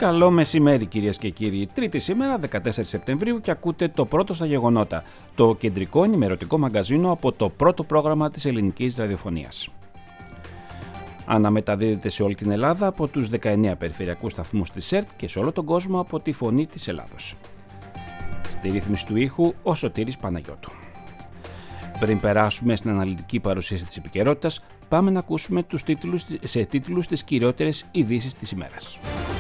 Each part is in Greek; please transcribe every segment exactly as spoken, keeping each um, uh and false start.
Καλό μεσημέρι κυρίες και κύριοι. Τρίτη σήμερα, δεκατέσσερις Σεπτεμβρίου, και ακούτε το πρώτο στα γεγονότα, το κεντρικό ενημερωτικό μαγκαζίνο από το πρώτο πρόγραμμα της ελληνικής ραδιοφωνίας. Αναμεταδίδεται σε όλη την Ελλάδα από τους δεκαεννέα περιφερειακούς σταθμούς της ΕΡΤ και σε όλο τον κόσμο από τη Φωνή της Ελλάδος. Στη ρύθμιση του ήχου ο Σωτήρης Παναγιώτου. Πριν περάσουμε στην αναλυτική παρουσίαση της επικαιρότητας, πάμε να ακούσουμε τους τίτλους, σε τίτλους τις κυριότερες ειδήσεις της ημέρας.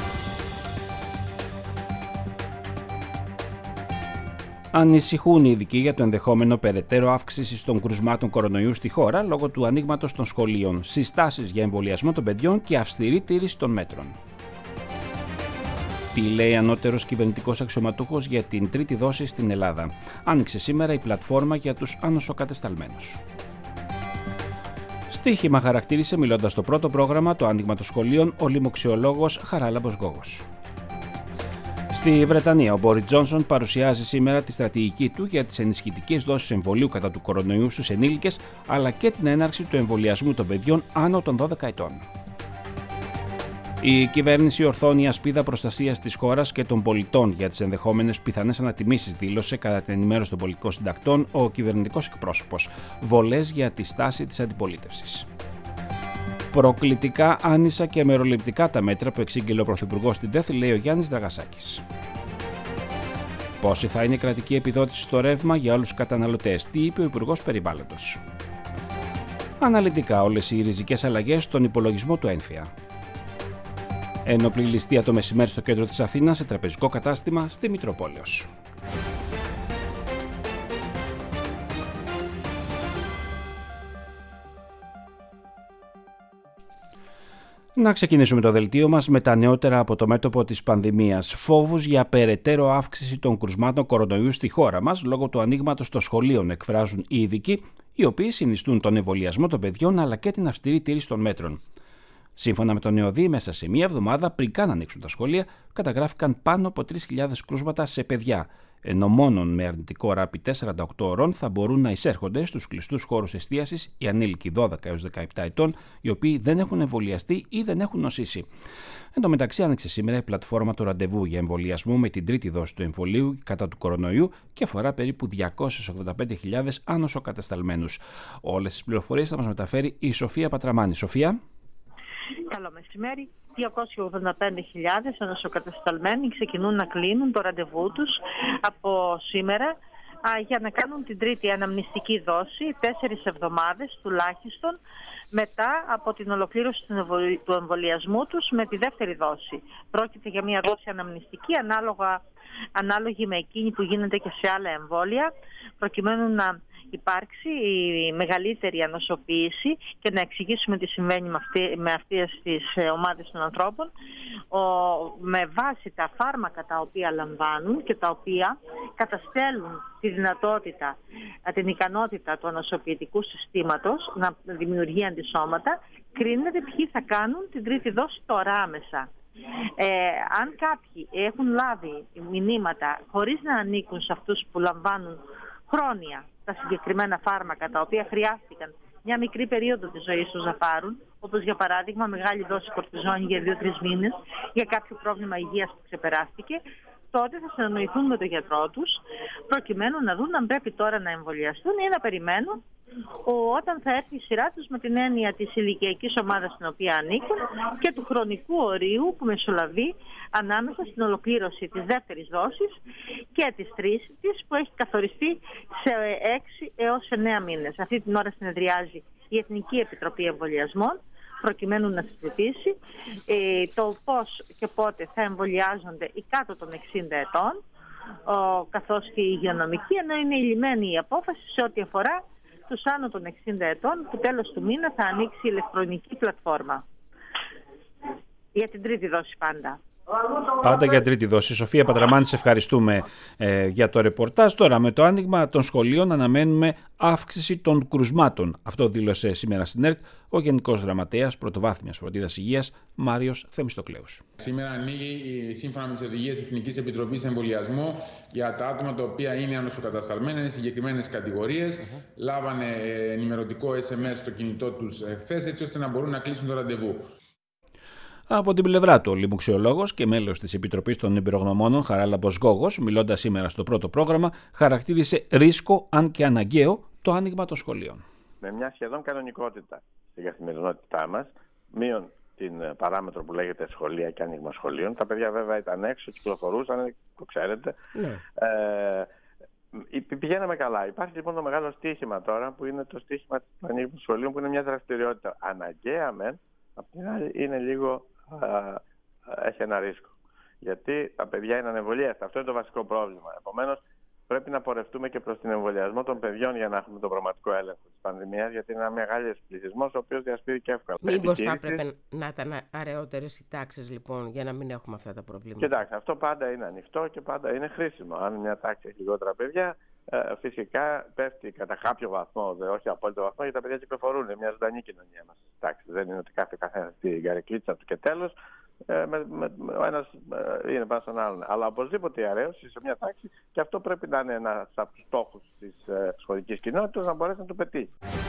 Ανησυχούν οι ειδικοί για το ενδεχόμενο περαιτέρω αύξηση των κρουσμάτων κορονοϊού στη χώρα λόγω του ανοίγματος των σχολείων, συστάσεις για εμβολιασμό των παιδιών και αυστηρή τήρηση των μέτρων. Τι λέει ανώτερος κυβερνητικός αξιωματούχος για την τρίτη δόση στην Ελλάδα? Άνοιξε σήμερα η πλατφόρμα για τους ανοσοκατεσταλμένους. Στοίχημα χαρακτήρισε, μιλώντας στο πρώτο πρόγραμμα, το άνοιγμα των σχολείων, ο λοιμοξιολόγος Χαράλαμπος Γκόγος. Στη Βρετανία, ο Μπόρις Τζόνσον παρουσιάζει σήμερα τη στρατηγική του για τις ενισχυτικές δόσεις εμβολίου κατά του κορονοϊού στους ενήλικες, αλλά και την έναρξη του εμβολιασμού των παιδιών άνω των δώδεκα ετών. Η κυβέρνηση ορθώνει ασπίδα προστασίας της χώρας και των πολιτών για τις ενδεχόμενες πιθανές ανατιμήσεις, δήλωσε κατά την ενημέρωση των πολιτικών συντακτών ο κυβερνητικός εκπρόσωπος. Βολές για τη στάση της αντιπολίτευσης. Προκλητικά, άνισα και μεροληπτικά τα μέτρα που εξήγηλε ο Πρωθυπουργός στην ΤΕΘ, λέει ο Γιάννης Δραγασάκης. Πόση θα είναι η κρατική επιδότηση στο ρεύμα για όλους τους καταναλωτές? Τι είπε ο Υπουργός Περιβάλλοντος. Αναλυτικά όλες οι ριζικές αλλαγές στον υπολογισμό του ΕΝΦΙΑ. Ένοπλη ληστεία το μεσημέρι στο κέντρο της Αθήνας, σε τραπεζικό κατάστημα στη Μητροπόλεως. Να ξεκινήσουμε το δελτίο μας με τα νεότερα από το μέτωπο της πανδημίας. Φόβους για περαιτέρω αύξηση των κρουσμάτων κορονοϊού στη χώρα μας λόγω του ανοίγματος των σχολείων εκφράζουν οι ειδικοί, οι οποίοι συνιστούν τον εμβολιασμό των παιδιών αλλά και την αυστηρή τήρηση των μέτρων. Σύμφωνα με τον ΕΟΔΗ, μέσα σε μία εβδομάδα πριν καν ανοίξουν τα σχολεία, καταγράφηκαν πάνω από τρεις χιλιάδες κρούσματα σε παιδιά, ενώ μόνον με αρνητικό ράπι σαράντα οκτώ ωρών θα μπορούν να εισέρχονται στους κλειστούς χώρους εστίασης οι ανήλικοι δώδεκα έως δεκαεπτά ετών, οι οποίοι δεν έχουν εμβολιαστεί ή δεν έχουν νοσήσει. Εν τω μεταξύ, άνοιξε σήμερα η πλατφόρμα του ραντεβού για εμβολιασμό με την τρίτη δόση του εμβολίου κατά του κορονοϊού και αφορά περίπου διακόσιες ογδόντα πέντε χιλιάδες άνοσοκατεσταλμένους. Όλες τις πληροφορίες θα μας μεταφέρει η Σοφία Πατραμάνη. Σοφία. Καλό μεσημέρι. διακόσιες ογδόντα πέντε χιλιάδες ανοσοκατεσταλμένοι ξεκινούν να κλείνουν το ραντεβού τους από σήμερα α, για να κάνουν την τρίτη αναμνηστική δόση, τέσσερις εβδομάδες τουλάχιστον μετά από την ολοκλήρωση του εμβολιασμού τους με τη δεύτερη δόση. Πρόκειται για μια δόση αναμνηστική ανάλογα, ανάλογη με εκείνη που γίνεται και σε άλλα εμβόλια, προκειμένου να υπάρξει η μεγαλύτερη ανοσοποίηση και να εξηγήσουμε τι συμβαίνει με, αυτή, με αυτές τις ομάδες των ανθρώπων ο, με βάση τα φάρμακα τα οποία λαμβάνουν και τα οποία καταστέλουν τη δυνατότητα, την ικανότητα του ανοσοποιητικού συστήματος να δημιουργεί αντισώματα, κρίνεται ποιοι θα κάνουν την τρίτη δόση τώρα άμεσα. Ε, αν κάποιοι έχουν λάβει μηνύματα χωρίς να ανήκουν σε αυτούς που λαμβάνουν χρόνια τα συγκεκριμένα φάρμακα τα οποία χρειάστηκαν μια μικρή περίοδο της ζωής τους να πάρουν, όπως για παράδειγμα μεγάλη δόση κορτιζόνη για δύο τρεις μήνες για κάποιο πρόβλημα υγείας που ξεπεράστηκε, τότε θα συνεννοηθούν με τον γιατρό τους προκειμένου να δουν αν πρέπει τώρα να εμβολιαστούν ή να περιμένουν όταν θα έρθει η σειρά τους, με την έννοια της ηλικιακής ομάδας στην οποία ανήκουν και του χρονικού ορίου που μεσολαβεί ανάμεσα στην ολοκλήρωση της δεύτερης δόσης και της τρίτης που έχει καθοριστεί σε έξι έως εννέα μήνες. Αυτή την ώρα συνεδριάζει η Εθνική Επιτροπή Εμβολιασμών προκειμένου να συζητήσει ε, το πώς και πότε θα εμβολιάζονται οι κάτω των εξήντα ετών ο, καθώς και οι υγειονομικοί, ενώ είναι ηλυμένη η απόφαση σε ό,τι αφορά τους άνω των εξήντα ετών, που τέλος του μήνα θα ανοίξει η ηλεκτρονική πλατφόρμα για την τρίτη δόση πάντα. Πάντα για τρίτη δόση. Σοφία Πατραμάνη, σε ευχαριστούμε ε, για το ρεπορτάζ. Τώρα, με το άνοιγμα των σχολείων αναμένουμε αύξηση των κρουσμάτων. Αυτό δήλωσε σήμερα στην ΕΡΤ ο Γενικός Γραμματέας Πρωτοβάθμιας Φροντίδας Υγείας, Μάριος Θεμιστοκλέους. Σήμερα ανοίγει, σύμφωνα με τις οδηγίες της Εθνικής Επιτροπής Εμβολιασμού, για τα άτομα τα οποία είναι ανοσοκατασταλμένα, είναι συγκεκριμένες κατηγορίες. Mm-hmm. Λάβανε ενημερωτικό ες εμ ες στο κινητό τους χθες, έτσι ώστε να μπορούν να κλείσουν το ραντεβού. Από την πλευρά του, ο λοιμοξιολόγος και μέλος της Επιτροπής των Εμπειρογνωμόνων Χαράλαμπος Γόγος, μιλώντας σήμερα στο πρώτο πρόγραμμα, χαρακτήρισε ρίσκο, αν και αναγκαίο, το άνοιγμα των σχολείων. Με μια σχεδόν κανονικότητα στην καθημερινότητά μας, μείον την παράμετρο που λέγεται σχολεία και άνοιγμα σχολείων. Τα παιδιά βέβαια ήταν έξω, κυκλοφορούσαν, το ξέρετε. Ναι. Ε, Πηγαίναμε καλά. Υπάρχει λοιπόν το μεγάλο στοίχημα τώρα, που είναι το στοίχημα του ανοίγματος σχολείων, που είναι μια δραστηριότητα αναγκαία μεν, απ' την άλλη είναι λίγο, α, α, έχει ένα ρίσκο. Γιατί τα παιδιά είναι ανεμβολίαστα. Αυτό είναι το βασικό πρόβλημα. Επομένως, πρέπει να πορευτούμε και προς την εμβολιασμό των παιδιών για να έχουμε τον πραγματικό έλεγχο της πανδημίας, γιατί είναι ένα μεγάλος πληθυσμός ο οποίος διασπείρει και εύκολα. Μήπως θα έπρεπε να ήταν αραιότερες οι τάξεις λοιπόν, για να μην έχουμε αυτά τα προβλήματα? Κοιτάξτε, αυτό πάντα είναι ανοιχτό και πάντα είναι χρήσιμο. Αν μια τάξη έχει λιγότερα παιδιά, φυσικά πέφτει κατά κάποιο βαθμό, δε, όχι απόλυτο βαθμό, γιατί τα παιδιά κυκλοφορούν. Είναι μια ζωντανή κοινωνία μας. Δεν είναι ότι κάθε καθένα στην καρεκλίτσα του και τέλος. Ε, με, με, ο ένας ε, είναι πάνω στον άλλον. Αλλά οπωσδήποτε η αρέωση σε μια τάξη, και αυτό πρέπει να είναι ένας από τους στόχους της ε, σχολικής κοινότητας, να μπορέσει να το πετύχει.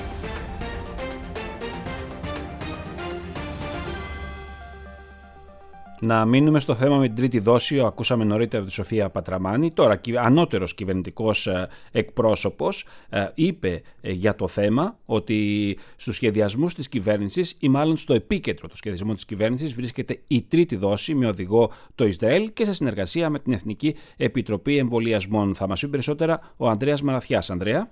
Να μείνουμε στο θέμα με την τρίτη δόση. Ακούσαμε νωρίτερα από τη Σοφία Πατραμάνη. Τώρα, ανώτερος κυβερνητικός εκπρόσωπος είπε για το θέμα ότι στους σχεδιασμούς της κυβέρνησης, ή μάλλον στο επίκεντρο του σχεδιασμού της κυβέρνησης, βρίσκεται η τρίτη δόση με οδηγό το Ισραήλ και σε συνεργασία με την Εθνική Επιτροπή Εμβολιασμών. Θα μας πει περισσότερα ο Ανδρέας Μαραθιάς. Ανδρέα.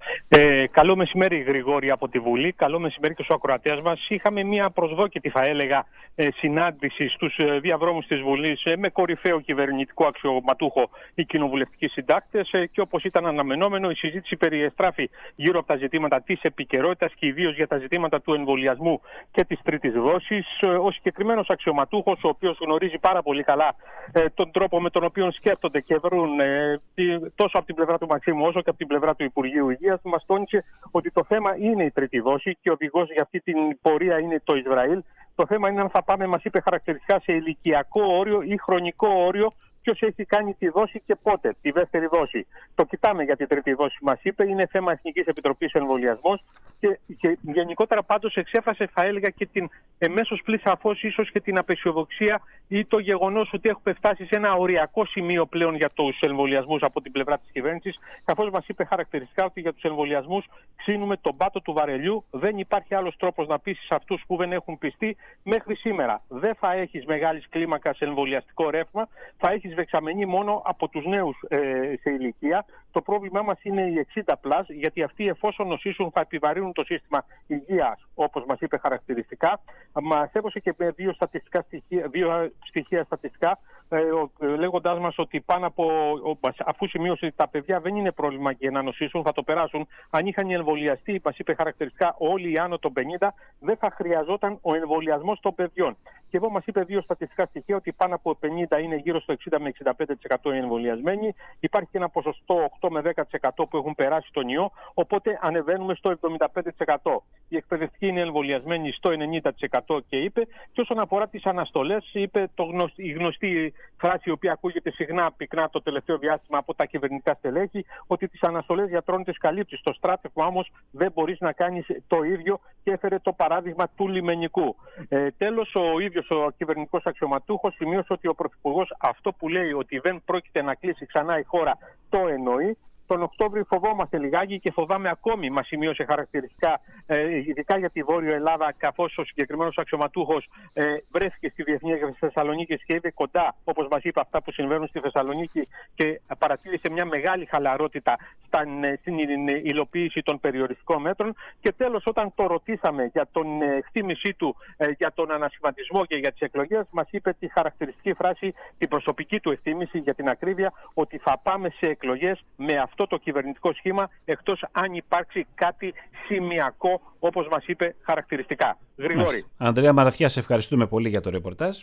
Ε, καλό μεσημέρι, Γρηγόρη, από τη Βουλή. Καλό μεσημέρι και στους ακροατές μας. Είχαμε μια προσδόκητη, θα έλεγα, ε, συνάντηση στους ε, διαδρόμους της Βουλής ε, με κορυφαίο κυβερνητικό αξιωματούχο οι κοινοβουλευτικοί συντάκτες ε, και όπως ήταν αναμενόμενο, η συζήτηση περιεστράφη γύρω από τα ζητήματα της επικαιρότητας και ιδίως για τα ζητήματα του εμβολιασμού και της τρίτης δόσης. Ε, ο συγκεκριμένος αξιωματούχος, ο οποίος γνωρίζει πάρα πολύ καλά ε, τον τρόπο με τον οποίο σκέφτονται και βρουν ε, τόσο από την πλευρά του Μαξίμου όσο και από την πλευρά του Υπουργείου Υγείας, μας τόνισε ότι το θέμα είναι η τρίτη δόση και ο οδηγός για αυτή την πορεία είναι το Ισραήλ. Το θέμα είναι αν θα πάμε, μας είπε χαρακτηριστικά, σε ηλικιακό όριο ή χρονικό όριο, ποιος έχει κάνει τη δόση και πότε, τη δεύτερη δόση. Το κοιτάμε για την τρίτη δόση, μας είπε, είναι θέμα Εθνικής Επιτροπής Εμβολιασμός και, και γενικότερα πάντως εξέφρασε, θα έλεγα, και την εμέσως πλην σαφώς ίσως και την απεσιοδοξία ή το γεγονός ότι έχουμε φτάσει σε ένα οριακό σημείο πλέον για τους εμβολιασμούς από την πλευρά της κυβέρνησης, καθώς μας είπε χαρακτηριστικά ότι για τους εμβολιασμούς ξύνουμε τον πάτο του βαρελιού. Δεν υπάρχει άλλος τρόπος να πείσεις αυτούς που δεν έχουν πιστεί μέχρι σήμερα. Δεν θα έχεις μεγάλης κλίμακας εμβολιαστικό ρεύμα, θα έχεις δεξαμενή μόνο από τους νέους ε, σε ηλικία. Το πρόβλημά μας είναι οι εξήντα πλας, γιατί αυτοί εφόσον νοσήσουν θα επιβαρύνουν το σύστημα υγείας, όπως μας είπε χαρακτηριστικά. Μας έδωσε και δύο, στατιστικά στοιχεία, δύο στοιχεία στατιστικά, ε, λέγοντάς μας ότι πάνω από, αφού σημείωσε ότι τα παιδιά δεν είναι πρόβλημα για να νοσήσουν, θα το περάσουν. Αν είχαν εμβολιαστεί, μας είπε χαρακτηριστικά, όλοι οι άνω των πενήντα, δεν θα χρειαζόταν ο εμβολιασμός των παιδιών. Και εδώ μας είπε δύο στατιστικά στοιχεία, ότι πάνω από πενήντα είναι γύρω στο εξήντα με εξήντα πέντε τοις εκατό οι εμβολιασμένοι. Υπάρχει και ένα ποσοστό οκτώ με δέκα τοις εκατό που έχουν περάσει τον ιό, οπότε ανεβαίνουμε στο εβδομήντα πέντε τοις εκατό. Οι εκπαιδευτικοί είναι εμβολιασμένοι στο ενενήντα τοις εκατό και είπε. Και όσον αφορά τις αναστολές, είπε το γνωστή, η γνωστή φράση, η οποία ακούγεται συχνά πυκνά το τελευταίο διάστημα από τα κυβερνητικά στελέχη, ότι τις αναστολές γιατρών τις καλύπτεις. Στο στράτευμα όμως δεν μπορείς να κάνεις το ίδιο, και έφερε το παράδειγμα του λιμενικού. Ε, τέλος, ο ίδιος ο κυβερνητικός αξιωματούχος σημείωσε ότι ο Πρωθυπουργός αυτό που λέει ότι δεν πρόκειται να κλείσει ξανά η χώρα το εννοεί. Τον Οκτώβριο φοβόμαστε λιγάκι και φοβάμαι ακόμη, μας σημείωσε χαρακτηριστικά, ε, ειδικά για τη Βόρειο Ελλάδα, καθώς ο συγκεκριμένος αξιωματούχος ε, βρέθηκε στη Διεθνή Έκθεση Θεσσαλονίκη και είδε κοντά, όπως μας είπε, αυτά που συμβαίνουν στη Θεσσαλονίκη και παρατήρησε μια μεγάλη χαλαρότητα στα, στην υλοποίηση των περιοριστικών μέτρων. Και τέλος, όταν το ρωτήσαμε για την εκτίμησή του ε, για τον ανασχηματισμό και για τις εκλογές, μας είπε τη χαρακτηριστική φράση, την προσωπική του εκτίμηση για την ακρίβεια, ότι θα πάμε σε εκλογές με αυτό το κυβερνητικό σχήμα, εκτός αν υπάρξει κάτι σημειακό, όπως μας είπε χαρακτηριστικά. Γρηγόρη. Ανδρέα Μαραθιά, σε ευχαριστούμε πολύ για το ρεπορτάζ.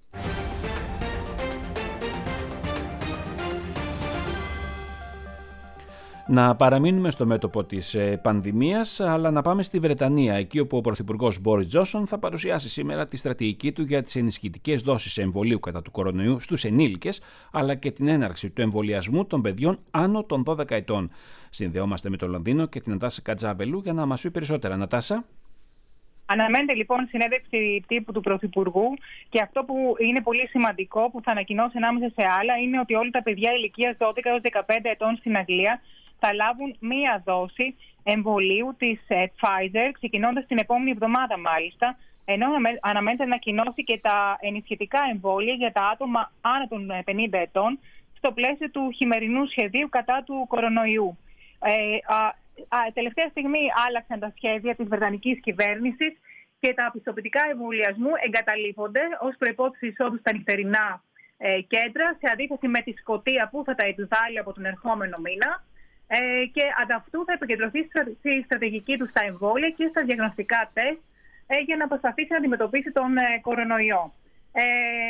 Να παραμείνουμε στο μέτωπο της πανδημίας, αλλά να πάμε στη Βρετανία, εκεί όπου ο Πρωθυπουργός Μπόρις Τζόνσον θα παρουσιάσει σήμερα τη στρατηγική του για τις ενισχυτικές δόσεις εμβολίου κατά του κορονοϊού στους ενήλικες, αλλά και την έναρξη του εμβολιασμού των παιδιών άνω των δώδεκα ετών. Συνδεόμαστε με το Λονδίνο και την Νατάσα Κατζάβελου για να μας πει περισσότερα. Νατάσα. Αναμένεται λοιπόν συνέντευξη τύπου του Πρωθυπουργού και αυτό που είναι πολύ σημαντικό που θα ανακοινώσει ανάμεσα σε άλλα είναι ότι όλα τα παιδιά ηλικίας δώδεκα έως δεκαπέντε ετών στην Αγγλία θα λάβουν μία δόση εμβολίου της Pfizer, ξεκινώντας την επόμενη εβδομάδα μάλιστα, ενώ αναμένεται να ανακοινώσει και τα ενισχυτικά εμβόλια για τα άτομα άνω των πενήντα ετών στο πλαίσιο του χειμερινού σχεδίου κατά του κορονοϊού. Ε, α, α, τελευταία στιγμή άλλαξαν τα σχέδια της βρετανικής κυβέρνησης και τα πιστοποιητικά εμβολιασμού εγκαταλείπονται ως προϋπόθεση εισόδου στα νυχτερινά ε, κέντρα, σε αντίθεση με τη Σκωτία που θα τα επιβάλλει από τον ερχόμενο μήνα. Ε, και ανταυτού θα επικεντρωθεί στη στρατηγική του στα εμβόλια και στα διαγνωστικά τεστ ε, για να προσπαθήσει να αντιμετωπίσει τον ε, κορονοϊό. Ε,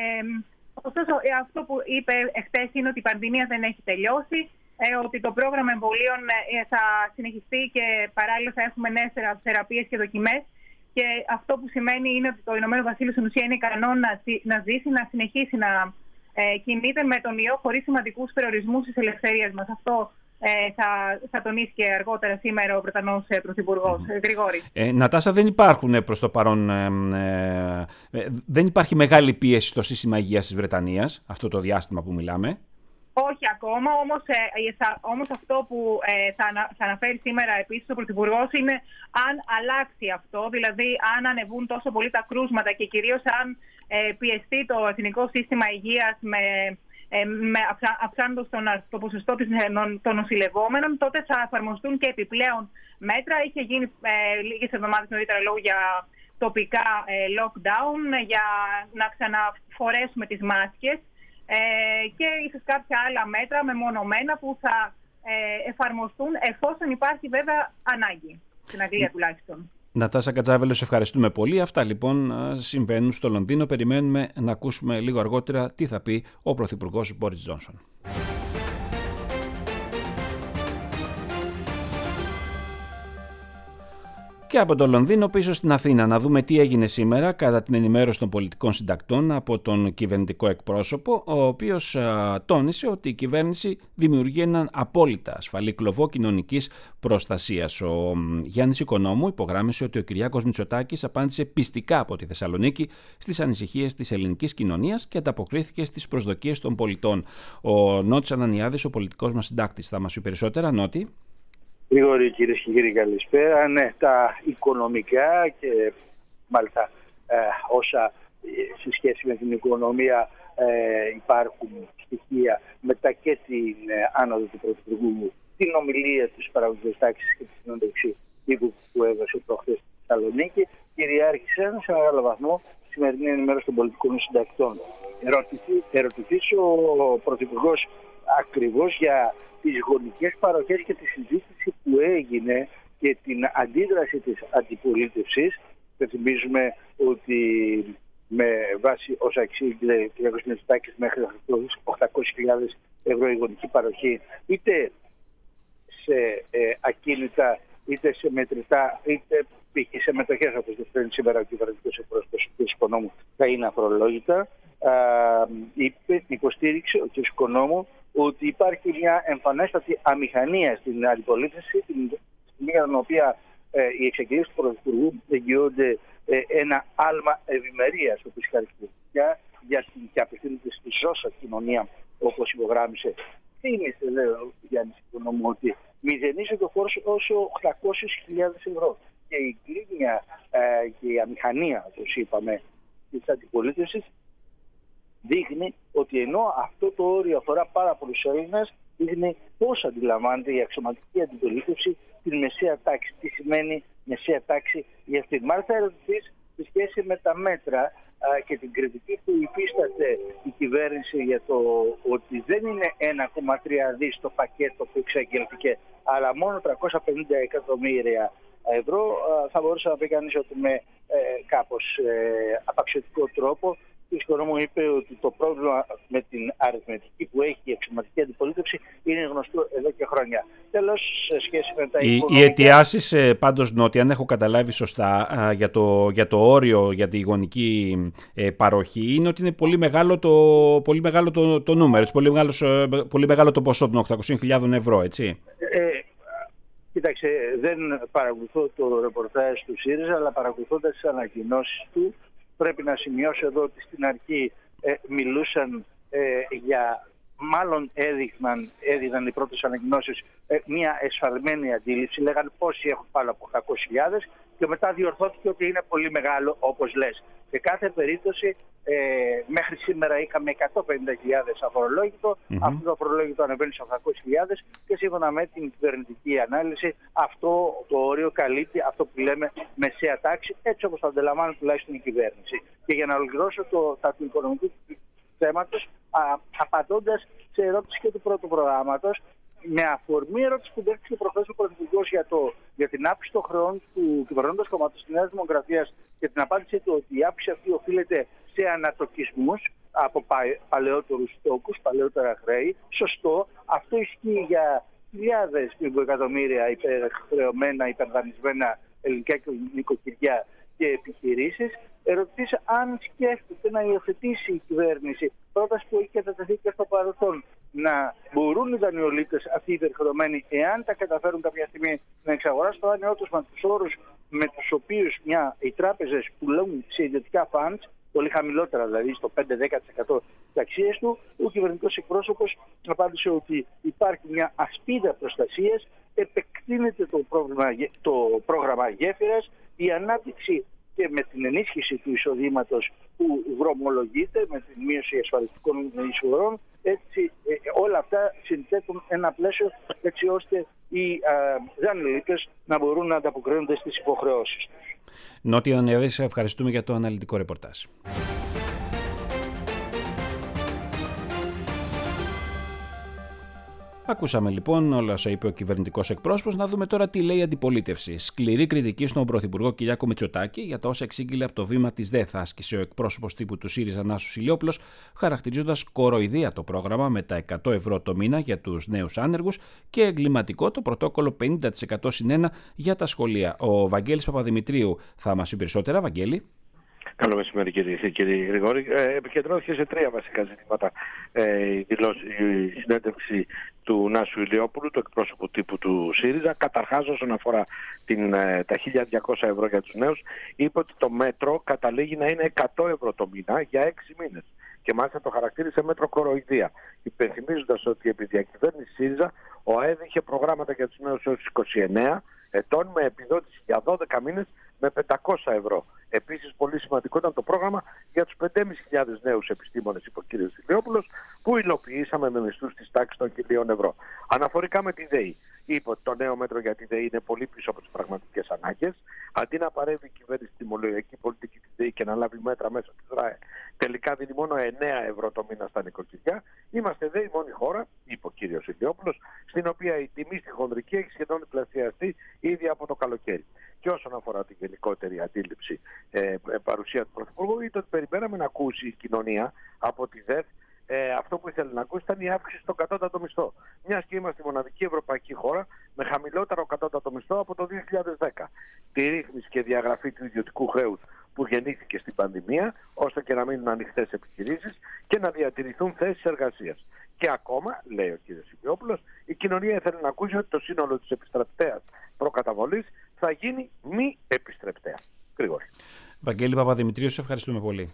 ωστόσο, αυτό που είπε εχθές είναι ότι η πανδημία δεν έχει τελειώσει, ε, ότι το πρόγραμμα εμβολίων ε, θα συνεχιστεί και παράλληλα θα έχουμε νέες θεραπείες και δοκιμές. Και αυτό που σημαίνει είναι ότι το Ηνωμένο Βασίλειο στην ουσία είναι ικανό να, να ζήσει, να συνεχίσει να ε, κινείται με τον ιό χωρίς σημαντικούς περιορισμούς της ελευθερίας μας. Αυτό Ε, θα, θα τονίσει και αργότερα σήμερα ο Βρετανός ε, Πρωθυπουργός. Mm. Γρηγόρη. Ε, Νατάσα, δεν υπάρχουν προς το παρόν, ε, ε, δεν υπάρχει μεγάλη πίεση στο σύστημα υγείας της Βρετανίας αυτό το διάστημα που μιλάμε. Όχι ακόμα, όμως, ε, θα, όμως αυτό που ε, θα, ανα, θα αναφέρει σήμερα επίσης ο Πρωθυπουργός είναι αν αλλάξει αυτό, δηλαδή αν ανεβούν τόσο πολύ τα κρούσματα και κυρίως αν ε, πιεστεί το εθνικό σύστημα υγείας με... με αυξάνοντας το ποσοστό των νοσηλευόμενων, τότε θα εφαρμοστούν και επιπλέον μέτρα. Είχε γίνει ε, λίγες εβδομάδες νωρίτερα λόγω για τοπικά ε, lockdown, για να ξαναφορέσουμε τις μάσκες ε, και ίσως κάποια άλλα μέτρα μεμονωμένα που θα ε, εφαρμοστούν εφόσον υπάρχει βέβαια ανάγκη, στην Αγγλία τουλάχιστον. Νατάσα Κατζάβελο, σε ευχαριστούμε πολύ. Αυτά λοιπόν συμβαίνουν στο Λονδίνο. Περιμένουμε να ακούσουμε λίγο αργότερα τι θα πει ο Πρωθυπουργός Μπόρις Τζόνσον. Και από το Λονδίνο πίσω στην Αθήνα να δούμε τι έγινε σήμερα κατά την ενημέρωση των πολιτικών συντακτών από τον κυβερνητικό εκπρόσωπο, ο οποίος α, τόνισε ότι η κυβέρνηση δημιουργεί έναν απόλυτα ασφαλή κλωβό κοινωνικής προστασίας. Ο Γιάννης Οικονόμου υπογράμμισε ότι ο Κυριάκος Μητσοτάκης απάντησε πιστικά από τη Θεσσαλονίκη στις ανησυχίες της ελληνικής κοινωνίας και ανταποκρίθηκε στις προσδοκίες των πολιτών. Ο Νότης Ανανιάδης, ο πολιτικός μας συντάκτης, θα μας πει περισσότερα. Νότη. Γρηγόρη, κυρίες και κύριοι, καλησπέρα. Ναι, τα οικονομικά και μάλιστα ε, όσα σε σχέση με την οικονομία ε, υπάρχουν στοιχεία μετά και την ε, άνοδο του Πρωθυπουργού, την ομιλία της παραγωγικής τάξης και τη συνέντευξη τύπου που έδωσε προχθές στη Θεσσαλονίκη, κυριάρχησαν σε μεγάλο βαθμό στη σημερινή ενημέρωση των πολιτικών συντακτών. Ερωτηθείς ο Πρωθυπουργός ακριβώς για τις γονικές παροχές και τη συζήτηση που έγινε και την αντίδραση της αντιπολίτευσης. Και θυμίζουμε ότι με βάση όσα εξήγηλε ο κ. Μητσοτάκης μέχρι οκτακόσιες χιλιάδες ευρώ η γονική παροχή, είτε σε ε, ακίνητα, είτε σε μετρητά, είτε π.χ. σε μετοχές, όπως δεν σήμερα ο κυβερνητικός εκπρόσωπος του Οικονόμου, θα είναι αφορολόγητα. Είπε, υποστήριξε ο κ. Οικονόμου ότι υπάρχει μια εμφανέστατη αμηχανία στην αντιπολίτευση, την στιγμή για την οποία ε, οι εξαγγελίες του Πρωθυπουργού εγγυώνται ε, ένα άλμα ευημερίας, όπως χαρακτηριστικά, για την και απευθύνεται στη ζώσα κοινωνία, όπως υπογράμμισε. Θύμισε, λέει ο Γιάννης Οικονόμου, ότι μηδενίζεται ο φόρος όσο οκτακόσιες χιλιάδες ευρώ. Και η κλίνια ε, και η αμηχανία, όπως είπαμε, της αντιπολίτευσης, δείχνει ότι ενώ αυτό το όριο αφορά πάρα πολλούς Έλληνες, δείχνει πώς αντιλαμβάνεται η αξιωματική αντιπολίτευση την μεσαία τάξη. Τι σημαίνει μεσαία τάξη για αυτήν. Μάλιστα, ερωτηθείς σε σχέση με τα μέτρα α, και την κριτική που υφίσταται η κυβέρνηση για το ότι δεν είναι ένα κόμμα τρία δις το πακέτο που εξαγγελτήκε, αλλά μόνο τριακόσια πενήντα εκατομμύρια ευρώ, α, θα μπορούσε να πει κανείς ότι με ε, κάπως ε, απαξιωτικό τρόπο. Ο Οικονόμου είπε ότι το πρόβλημα με την αριθμητική που έχει η αξιωματική αντιπολίτευση είναι γνωστό εδώ και χρόνια. Τέλος, σε σχέση με τα οι, οικονομικά... Οι αιτιάσεις, πάντως, Νότι, αν έχω καταλάβει σωστά, για το, για το όριο για τη γονική ε, παροχή, είναι ότι είναι πολύ μεγάλο το, πολύ μεγάλο το, το νούμερο, πολύ, μεγάλος, πολύ μεγάλο το ποσό των οκτακόσιες χιλιάδες ευρώ, έτσι. Ε, Κοίταξε, δεν παρακολουθώ το ρεπορτάζ του ΣΥΡΙΖΑ, αλλά παρακολουθώντας τις ανακοινώσεις του, πρέπει να σημειώσω εδώ ότι στην αρχή ε, μιλούσαν ε, για, μάλλον έδειχναν, έδειχναν οι πρώτες ανακοινώσεις ε, μια εσφαλμένη αντίληψη, λέγανε πόσοι έχουν πάνω από οκτακόσιες χιλιάδες και μετά διορθώθηκε ότι είναι πολύ μεγάλο, όπως λες. Σε κάθε περίπτωση, ε, μέχρι σήμερα είχαμε εκατόν πενήντα χιλιάδες αφορολόγητο. Mm-hmm. Αυτό το αφορολόγητο ανεβαίνει σε οκτακόσιες χιλιάδες και σύμφωνα με την κυβερνητική ανάλυση, αυτό το όριο καλύπτει αυτό που λέμε μεσαία τάξη, έτσι όπως το αντιλαμβάνει τουλάχιστον η κυβέρνηση. Και για να ολοκληρώσω το, τα του οικονομικού θέματος, απαντώντας σε ερώτηση και του πρώτου προγράμματος, με αφορμή ερώτηση που δέχτηκε προχθές ο Πρωθυπουργός για, για την αύξηση των χρεών του κυβερνώντος κόμματος της Νέας Δημοκρατίας και την απάντηση του ότι η αύξηση αυτή οφείλεται σε ανατοκισμούς από πα, παλαιότερους στόκους, παλαιότερα χρέη. Σωστό, αυτό ισχύει για χιλιάδες εκατομμύρια υπερχρεωμένα, υπερδανεισμένα ελληνικά νοικοκυριά και επιχειρήσεις. Ερωτήσει αν σκέφτεται να υιοθετήσει η κυβέρνηση πρόταση που έχει κατατεθεί και στο παρελθόν, να μπορούν οι δανειολήπτες αυτοί οι υπερχρεωμένοι, εάν τα καταφέρουν κάποια στιγμή, να εξαγοράσουν το δάνειό τους με τους όρους με τους οποίους μια, οι τράπεζες πουλούν σε ιδιωτικά funds, πολύ χαμηλότερα δηλαδή, στο πέντε με δέκα τοις εκατό της αξίας του. Ο κυβερνητικός εκπρόσωπος απάντησε ότι υπάρχει μια ασπίδα προστασίας, επεκτείνεται το, πρόβλημα, το πρόγραμμα γέφυρας, η ανάπτυξη και με την ενίσχυση του εισοδήματος που δρομολογείται, με την μείωση ασφαλιστικών εισφορών, έτσι ε, όλα αυτά συνθέτουν ένα πλαίσιο έτσι ώστε οι δανειολήπτες να μπορούν να ανταποκρίνονται στις υποχρεώσεις τους. Νότια Δανειαδής, ευχαριστούμε για το αναλυτικό ρεπορτάζ. Ακούσαμε λοιπόν όλα όσα είπε ο κυβερνητικός εκπρόσωπος. Να δούμε τώρα τι λέει η αντιπολίτευση. Σκληρή κριτική στον Πρωθυπουργό Κυριάκο Μητσοτάκη για τα όσα εξήγηλε από το βήμα της ΔΕΘ, άσκησε ο εκπρόσωπος τύπου του ΣΥΡΙΖΑ Νάσος Ηλιόπουλος, χαρακτηρίζοντας κοροϊδία το πρόγραμμα με τα εκατό ευρώ το μήνα για τους νέους άνεργους και εγκληματικό το πρωτόκολλο πενήντα τοις εκατό συν ένα για τα σχολεία. Ο Βαγγέλης Παπαδημητρίου θα μας πει περισσότερα. Βαγγέλη. Καλό μεσημέρι κύριε, κύριε Γρηγόρη. Ε, επικεντρώθηκε σε τρία βασικά ζητήματα ε, η, δηλώση, η συνέντευξη του Νάσου Ηλιόπουλου, του εκπρόσωπου τύπου του ΣΥΡΙΖΑ. Καταρχάς, όσον αφορά την, ε, τα χίλια διακόσια ευρώ για τους νέους, είπε ότι το μέτρο καταλήγει να είναι εκατό ευρώ το μήνα για έξι μήνες. Και μάλιστα το χαρακτήρισε μέτρο κοροϊδία, υπενθυμίζοντας ότι επί διακυβέρνηση ΣΥΡΙΖΑ ο ΑΕΔ είχε προγράμματα για τους νέους έως είκοσι εννέα ετών με επιδότηση για δώδεκα μήνες με πεντακόσια ευρώ. Επίσης, πολύ σημαντικό ήταν το πρόγραμμα για τους πέντε χιλιάδες πεντακόσιους νέους επιστήμονες, είπε ο κ. Ηλιόπουλος, που υλοποιήσαμε με μισθούς της τάξης των χιλίων ευρώ. Αναφορικά με τη ΔΕΗ, είπε ότι το νέο μέτρο για τη ΔΕΗ είναι πολύ πίσω από τις πραγματικές ανάγκες. Αντί να παρέμβει η κυβέρνηση στη τιμολογιακή πολιτική της ΔΕΗ και να λάβει μέτρα μέσω της ΡΑΕ, τελικά δίνει μόνο εννέα ευρώ το μήνα στα νοικοκυριά. Είμαστε ΔΕΗ μόνη χώρα, είπε ο κ. Ηλιόπουλος, στην οποία η τιμή στη χονδρική έχει σχεδόν διπλασιαστεί ήδη από το καλοκαίρι. Και όσον αφορά την γενικότερη αντίληψη ε, παρουσία του Πρωθυπουργού, ήταν ότι περιμέναμε να ακούσει η κοινωνία από τη ΔΕΘ ε, αυτό που ήθελε να ακούσει ήταν η αύξηση στον κατώτατο μισθό. Μιας και είμαστε η μοναδική ευρωπαϊκή χώρα με χαμηλότερο κατώτατο μισθό από το δύο χιλιάδες δέκα. Τη ρύθμιση και διαγραφή του ιδιωτικού χρέους που γεννήθηκε στην πανδημία, ώστε και να μείνουν ανοιχτές επιχειρήσεις και να διατηρηθούν θέσεις εργασίας. Και ακόμα, λέει ο κ. Ηλιόπουλος, η κοινωνία ήθελε να ακούσει ότι το σύνολο της επιστρεπτέας προκαταβολής θα γίνει μη επιστρεπτέα. Γρήγορα. Βαγγέλη Παπαδημητρίου, σε ευχαριστούμε πολύ.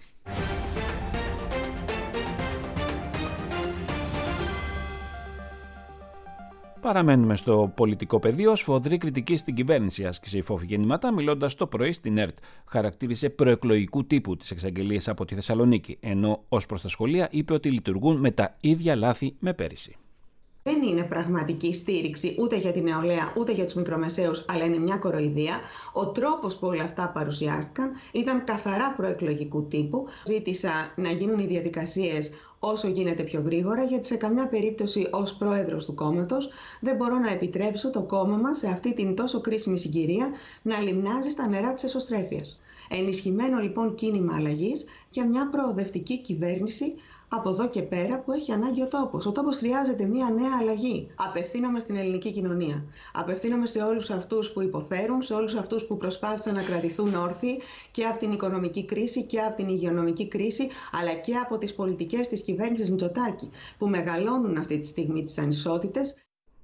Παραμένουμε στο πολιτικό πεδίο. Σφοδρή κριτική στην κυβέρνηση άσκησε η Φόβη Γεννηματά, μιλώντας το πρωί στην ΕΡΤ. Χαρακτήρισε προεκλογικού τύπου τις εξαγγελίες από τη Θεσσαλονίκη, ενώ ως προς τα σχολεία είπε ότι λειτουργούν με τα ίδια λάθη με πέρυσι. Δεν είναι πραγματική στήριξη ούτε για την νεολαία ούτε για τους μικρομεσαίους, αλλά είναι μια κοροϊδία. Ο τρόπος που όλα αυτά παρουσιάστηκαν ήταν καθαρά προεκλογικού τύπου. Ζήτησα να γίνουν οι διαδικασίες όσο γίνεται πιο γρήγορα, γιατί σε καμιά περίπτωση ως πρόεδρος του κόμματος δεν μπορώ να επιτρέψω το κόμμα μας σε αυτή την τόσο κρίσιμη συγκυρία να λιμνάζει στα νερά της εσωστρέφειας. Ενισχυμένο λοιπόν κίνημα αλλαγής για μια προοδευτική κυβέρνηση από εδώ και πέρα που έχει ανάγκη ο τόπος. Ο τόπος χρειάζεται μια νέα αλλαγή. Απευθύνομαι στην ελληνική κοινωνία. Απευθύνομαι σε όλους αυτούς που υποφέρουν, σε όλους αυτούς που προσπάθησαν να κρατηθούν όρθιοι και από την οικονομική κρίση και από την υγειονομική κρίση, αλλά και από τις πολιτικές της κυβέρνησης Μητσοτάκη, που μεγαλώνουν αυτή τη στιγμή τις ανισότητες.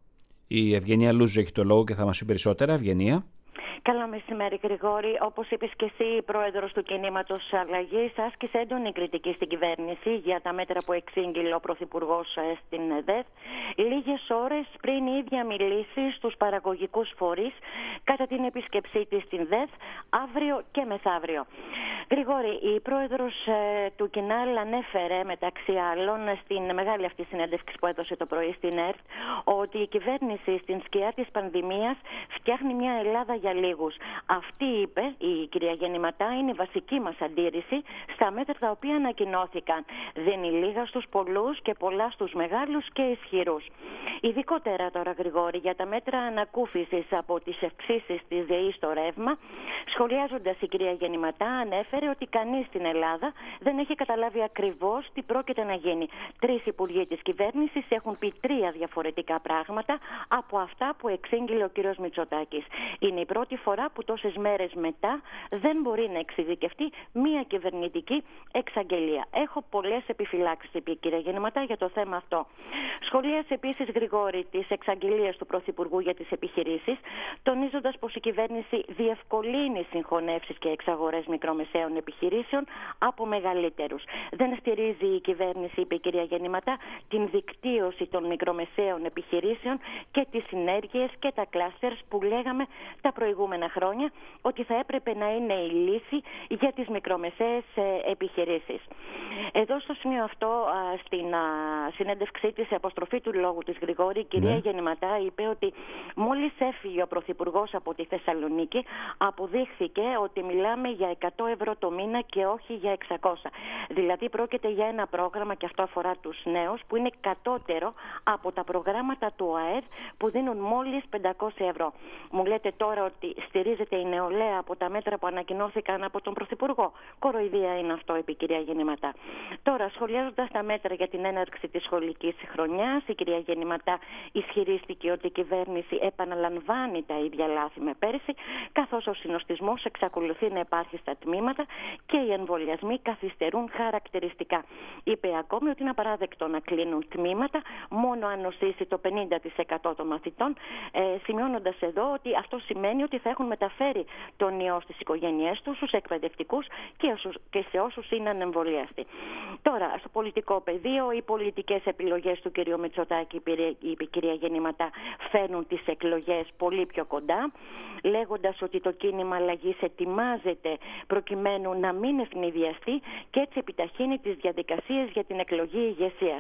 Η Ευγενία Λούζου έχει το λόγο και θα μας πει περισσότερα. Ευγενία. Καλό μεσημέρι, Γρηγόρη. Όπως είπες και εσύ, η πρόεδρος του κινήματος Αλλαγής άσκησε έντονη κριτική στην κυβέρνηση για τα μέτρα που εξήγηλε ο πρωθυπουργός στην ΔΕΘ, λίγες ώρες πριν η ίδια μιλήσει στους παραγωγικούς φορείς κατά την επίσκεψή της στην ΔΕΘ αύριο και μεθαύριο. Γρηγόρη, η πρόεδρος ε, του Κινάλ ανέφερε μεταξύ άλλων στην μεγάλη αυτή συνέντευξη που έδωσε το πρωί στην ΕΡΤ ότι η κυβέρνηση στην σκιά της πανδημίας φτιάχνει μια Ελλάδα για λίγους. Αυτή, είπε η κυρία Γεννηματά, είναι η βασική μας αντίρρηση στα μέτρα τα οποία ανακοινώθηκαν. Δίνει λίγα στους πολλούς και πολλά στους μεγάλους και ισχυρούς. Ειδικότερα τώρα, Γρηγόρη, για τα μέτρα ανακούφισης από τις αυξήσεις της ΔΕΗ στο ρεύμα, σχολιάζοντας η κυρία Γεννηματά, ανέφερε ότι κανείς στην Ελλάδα δεν έχει καταλάβει ακριβώς τι πρόκειται να γίνει. Τρεις υπουργοί της κυβέρνησης έχουν πει τρία διαφορετικά πράγματα από αυτά που εξήγηλε ο κύριος Μητσοτάκης. Είναι η πρώτη φορά που τόσες μέρες μετά δεν μπορεί να εξειδικευτεί μία κυβερνητική εξαγγελία. Έχω πολλές επιφυλάξεις, είπε η κυρία Γεννηματά, για το θέμα αυτό. Σχολίασε επίσης, Γρηγόρη, τις εξαγγελίες του Πρωθυπουργού για τις επιχειρήσεις, τονίζοντας πως η κυβέρνηση διευκολύνει συγχωνεύσεις και εξαγορές μικρομεσαίων επιχειρήσεων από μεγαλύτερους. Δεν στηρίζει η κυβέρνηση, είπε η κυρία Γεννηματά, την δικτύωση των μικρομεσαίων επιχειρήσεων και τις συνέργειες και τα κλάστερς που λέγαμε τα προηγούμενα χρόνια ότι θα έπρεπε να είναι η λύση για τις μικρομεσαίες επιχειρήσεις. Εδώ στο σημείο αυτό, στην συνέντευξή της, σε αποστροφή του λόγου της, Γρηγόρη, η κυρία ναι. Γεννηματά είπε ότι μόλις έφυγε ο Πρωθυπουργός από τη Θεσσαλονίκη, αποδείχθηκε ότι μιλάμε για εκατό ευρώ το μήνα και όχι για εξακόσια. Δηλαδή πρόκειται για ένα πρόγραμμα, και αυτό αφορά τους νέους, που είναι κατώτερο από τα προγράμματα του ΑΕΔ που δίνουν μόλις πεντακόσια ευρώ. Μου λέτε τώρα ότι στηρίζεται η νεολαία από τα μέτρα που ανακοινώθηκαν από τον Πρωθυπουργό. Κοροϊδία είναι αυτό, είπε η κυρία Γεννηματά. Τώρα, σχολιάζοντας τα μέτρα για την έναρξη της σχολικής χρονιάς, η κυρία Γεννηματά ισχυρίστηκε ότι η κυβέρνηση επαναλαμβάνει τα ίδια λάθη με πέρσι, καθώς ο συνοστισμός εξακολουθεί να υπάρχει στα τμήματα και οι εμβολιασμοί καθυστερούν χαρακτηριστικά. Είπε ακόμη ότι είναι απαράδεκτο να κλείνουν τμήματα μόνο αν νοσήσει το πενήντα τοις εκατό των μαθητών, ε, σημειώνοντας εδώ ότι αυτό σημαίνει ότι θα έχουν μεταφέρει τον ιό στις οικογένειές τους, στους εκπαιδευτικούς και, όσους, και σε όσους είναι ανεμβολιαστοί. Τώρα, στο πολιτικό πεδίο, οι πολιτικές επιλογές του κ. Μητσοτάκη, είπε η κυρία Γεννηματά, φέρνουν τις εκλογές πολύ πιο κοντά, λέγοντας ότι το κίνημα Αλλαγής ετοιμάζεται προκειμένου να μην ευνηδιαστεί και έτσι επιταχύνει τις διαδικασίες για την εκλογή ηγεσίας.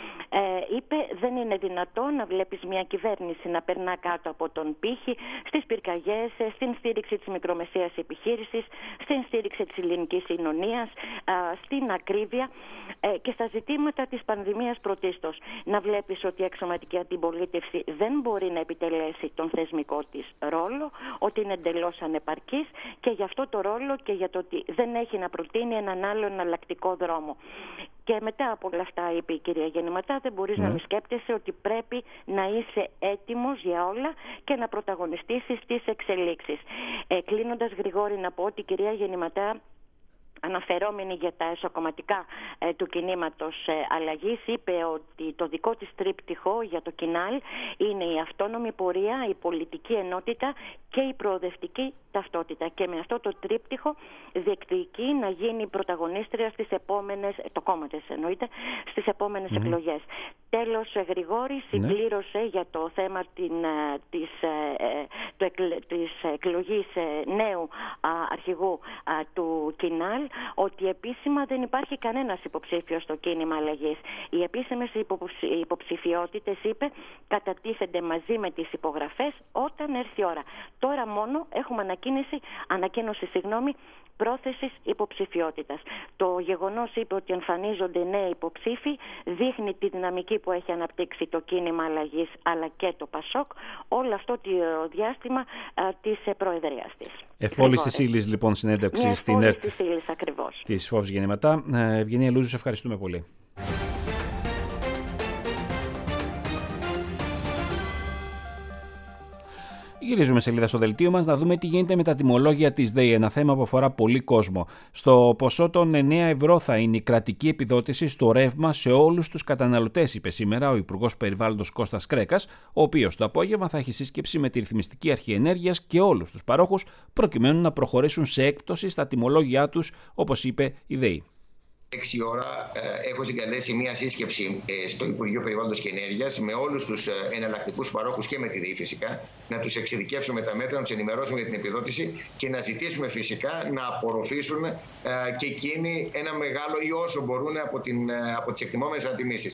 Ε, είπε, δεν είναι δυνατόν να βλέπεις μια κυβέρνηση να περνά κάτω από τον πύχη στις πυρκαγιές, στην στήριξη της μικρομεσαίας επιχείρησης, στην στήριξη της ελληνικής κοινωνίας, στην ακρίβεια ε, και στα ζητήματα της πανδημίας πρωτίστως. Να βλέπεις ότι η αξιωματική αντιπολίτευση δεν μπορεί να επιτελέσει τον θεσμικό της ρόλο, ότι είναι εντελώς ανεπαρκής και γι' αυτό το ρόλο και για το ότι δεν έχει να προτείνει έναν άλλο εναλλακτικό δρόμο. Και μετά από όλα αυτά, είπε η κυρία Γεννηματά, δεν μπορείς mm. να μη σκέπτεσαι ότι πρέπει να είσαι έτοιμος για όλα και να πρωταγωνιστήσεις τις εξελίξεις. Ε, κλείνοντας, Γρηγόρη, να πω ότι η κυρία Γεννηματά, αναφερόμενη για τα εσωκομματικά ε, του κινήματος ε, Αλλαγής, είπε ότι το δικό της τρίπτυχο για το Κινάλ είναι η αυτόνομη πορεία, η πολιτική ενότητα και η προοδευτική ταυτότητα. Και με αυτό το τρίπτυχο διεκδικεί να γίνει πρωταγωνίστρια στις επόμενες, το κόμμα της εννοείται, στις επόμενες mm-hmm. εκλογές. Τέλος, Γρηγόρη, συμπλήρωσε mm-hmm. για το θέμα την, της, το, της εκλογής νέου α, αρχηγού α, του Κινάλ, ότι επίσημα δεν υπάρχει κανένας υποψήφιος στο κίνημα Αλλαγής. Οι επίσημες υποψηφιότητες, είπε, κατατίθενται μαζί με τις υπογραφές όταν έρθει η ώρα. Τώρα μόνο έχουμε ανακοίνωση, ανακοίνωση συγγνώμη, πρόθεσης υποψηφιότητας. Το γεγονός, είπε, ότι εμφανίζονται νέοι υποψήφοι δείχνει τη δυναμική που έχει αναπτύξει το κίνημα Αλλαγής αλλά και το ΠΑΣΟΚ όλο αυτό το διάστημα α, της προεδρίας της. Εφόλης της ύλης, λοιπόν, συνέντευξη στην ΕΡΤ της Φόβης Γεννηματά. Ευγενία Λούζου, σε ευχαριστούμε πολύ. Γυρίζουμε σελίδα στο δελτίο μας να δούμε τι γίνεται με τα τιμολόγια της ΔΕΗ, ένα θέμα που αφορά πολύ κόσμο. Στο ποσό των εννέα ευρώ θα είναι η κρατική επιδότηση στο ρεύμα σε όλους τους καταναλωτές, είπε σήμερα ο Υπουργός Περιβάλλοντος Κώστας Κρέκας, ο οποίος το απόγευμα θα έχει σύσκεψη με τη Ρυθμιστική Αρχή Ενέργειας και όλους τους παρόχους, προκειμένου να προχωρήσουν σε έκπτωση στα τιμολόγια τους, όπως είπε η ΔΕΗ. έξι ώρα ε, έχω συγκαλέσει μια σύσκεψη ε, στο Υπουργείο Περιβάλλοντος και Ενέργειας με όλους τους ε, εναλλακτικούς παρόχους και με τη ΔΕΗ φυσικά, να τους εξειδικεύσουμε τα μέτρα, να τους ενημερώσουμε για την επιδότηση και να ζητήσουμε φυσικά να απορροφήσουν ε, και εκείνοι ένα μεγάλο ή όσο μπορούν από, την, ε, από τις εκτιμόμενες ανατιμήσεις.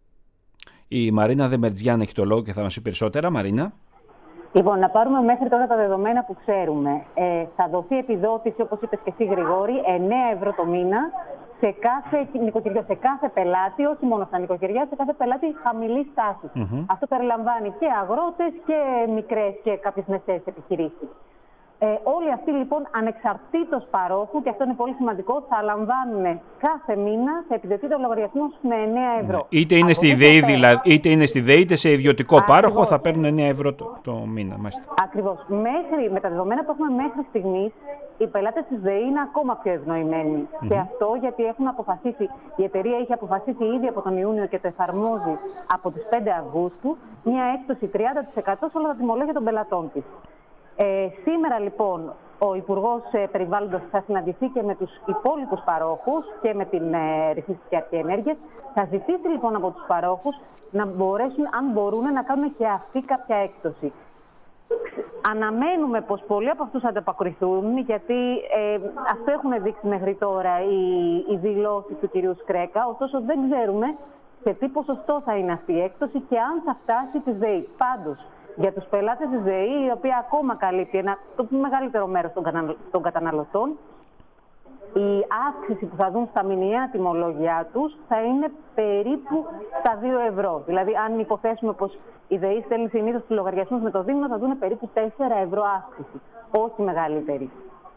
Η Μαρίνα Δεμερτζιάν έχει το λόγο και θα μας πει περισσότερα. Μαρίνα. Λοιπόν, να πάρουμε μέχρι τώρα τα δεδομένα που ξέρουμε. Ε, θα δοθεί επιδότηση, όπως είπες και εσύ Γρηγόρη, εννέα ευρώ το μήνα σε κάθε νοικοκυριό, σε κάθε πελάτη, όχι μόνο στα νοικοκυριά, σε κάθε πελάτη χαμηλής τάσης. Mm-hmm. Αυτό περιλαμβάνει και αγρότες και μικρές και κάποιες μεσαίες επιχειρήσεις. Ε, όλοι αυτοί λοιπόν ανεξαρτήτως παρόχου, και αυτό είναι πολύ σημαντικό, θα λαμβάνουν κάθε μήνα, θα επιδοτείται ο λογαριασμός με εννέα ευρώ. Ναι. Είτε, είναι στη ΔΕΗ, δηλαδή, είτε είναι στη ΔΕΗ, είτε σε ιδιωτικό Ακριβώς. πάροχο θα παίρνουν εννέα ευρώ το, το μήνα. Ακριβώς. Μέχρι, με τα δεδομένα που έχουμε μέχρι στιγμής, οι πελάτες της ΔΕΗ είναι ακόμα πιο ευνοημένοι. Mm-hmm. Και αυτό γιατί έχουν αποφασίσει, η εταιρεία είχε αποφασίσει ήδη από τον Ιούνιο και το εφαρμόζει από τις πέντε Αυγούστου, μια έκπτωση τριάντα τοις εκατό σε όλα τα τιμολόγια των πελατών της. Ε, σήμερα λοιπόν ο Υπουργός Περιβάλλοντος θα συναντηθεί και με τους υπόλοιπους παρόχους και με την ε, Ρυθμιστική Αρχή Ενέργειας. Θα ζητήσει λοιπόν από τους παρόχους να μπορέσουν, αν μπορούν, να κάνουν και αυτοί κάποια έκπτωση. Αναμένουμε πως πολλοί από αυτούς θα ανταποκριθούν, γιατί ε, αυτό έχουν δείξει μέχρι τώρα οι, οι δηλώσεις του κυρίου Κρέκα, ωστόσο δεν ξέρουμε σε τι ποσοστό θα είναι αυτή η έκπτωση και αν θα φτάσει τη ΔΕΗ. Πάντως, για τους πελάτες της ΔΕΗ, η οποία ακόμα καλύπτει ένα, το μεγαλύτερο μέρος των, καταναλ, των καταναλωτών, η αύξηση που θα δουν στα μηνιαία τιμολόγια τους θα είναι περίπου στα δύο ευρώ. Δηλαδή, αν υποθέσουμε πως η ΔΕΗ στέλνει συνήθως τους λογαριασμούς με το Δήμο, θα δουν περίπου τέσσερα ευρώ αύξηση, όχι μεγαλύτερη.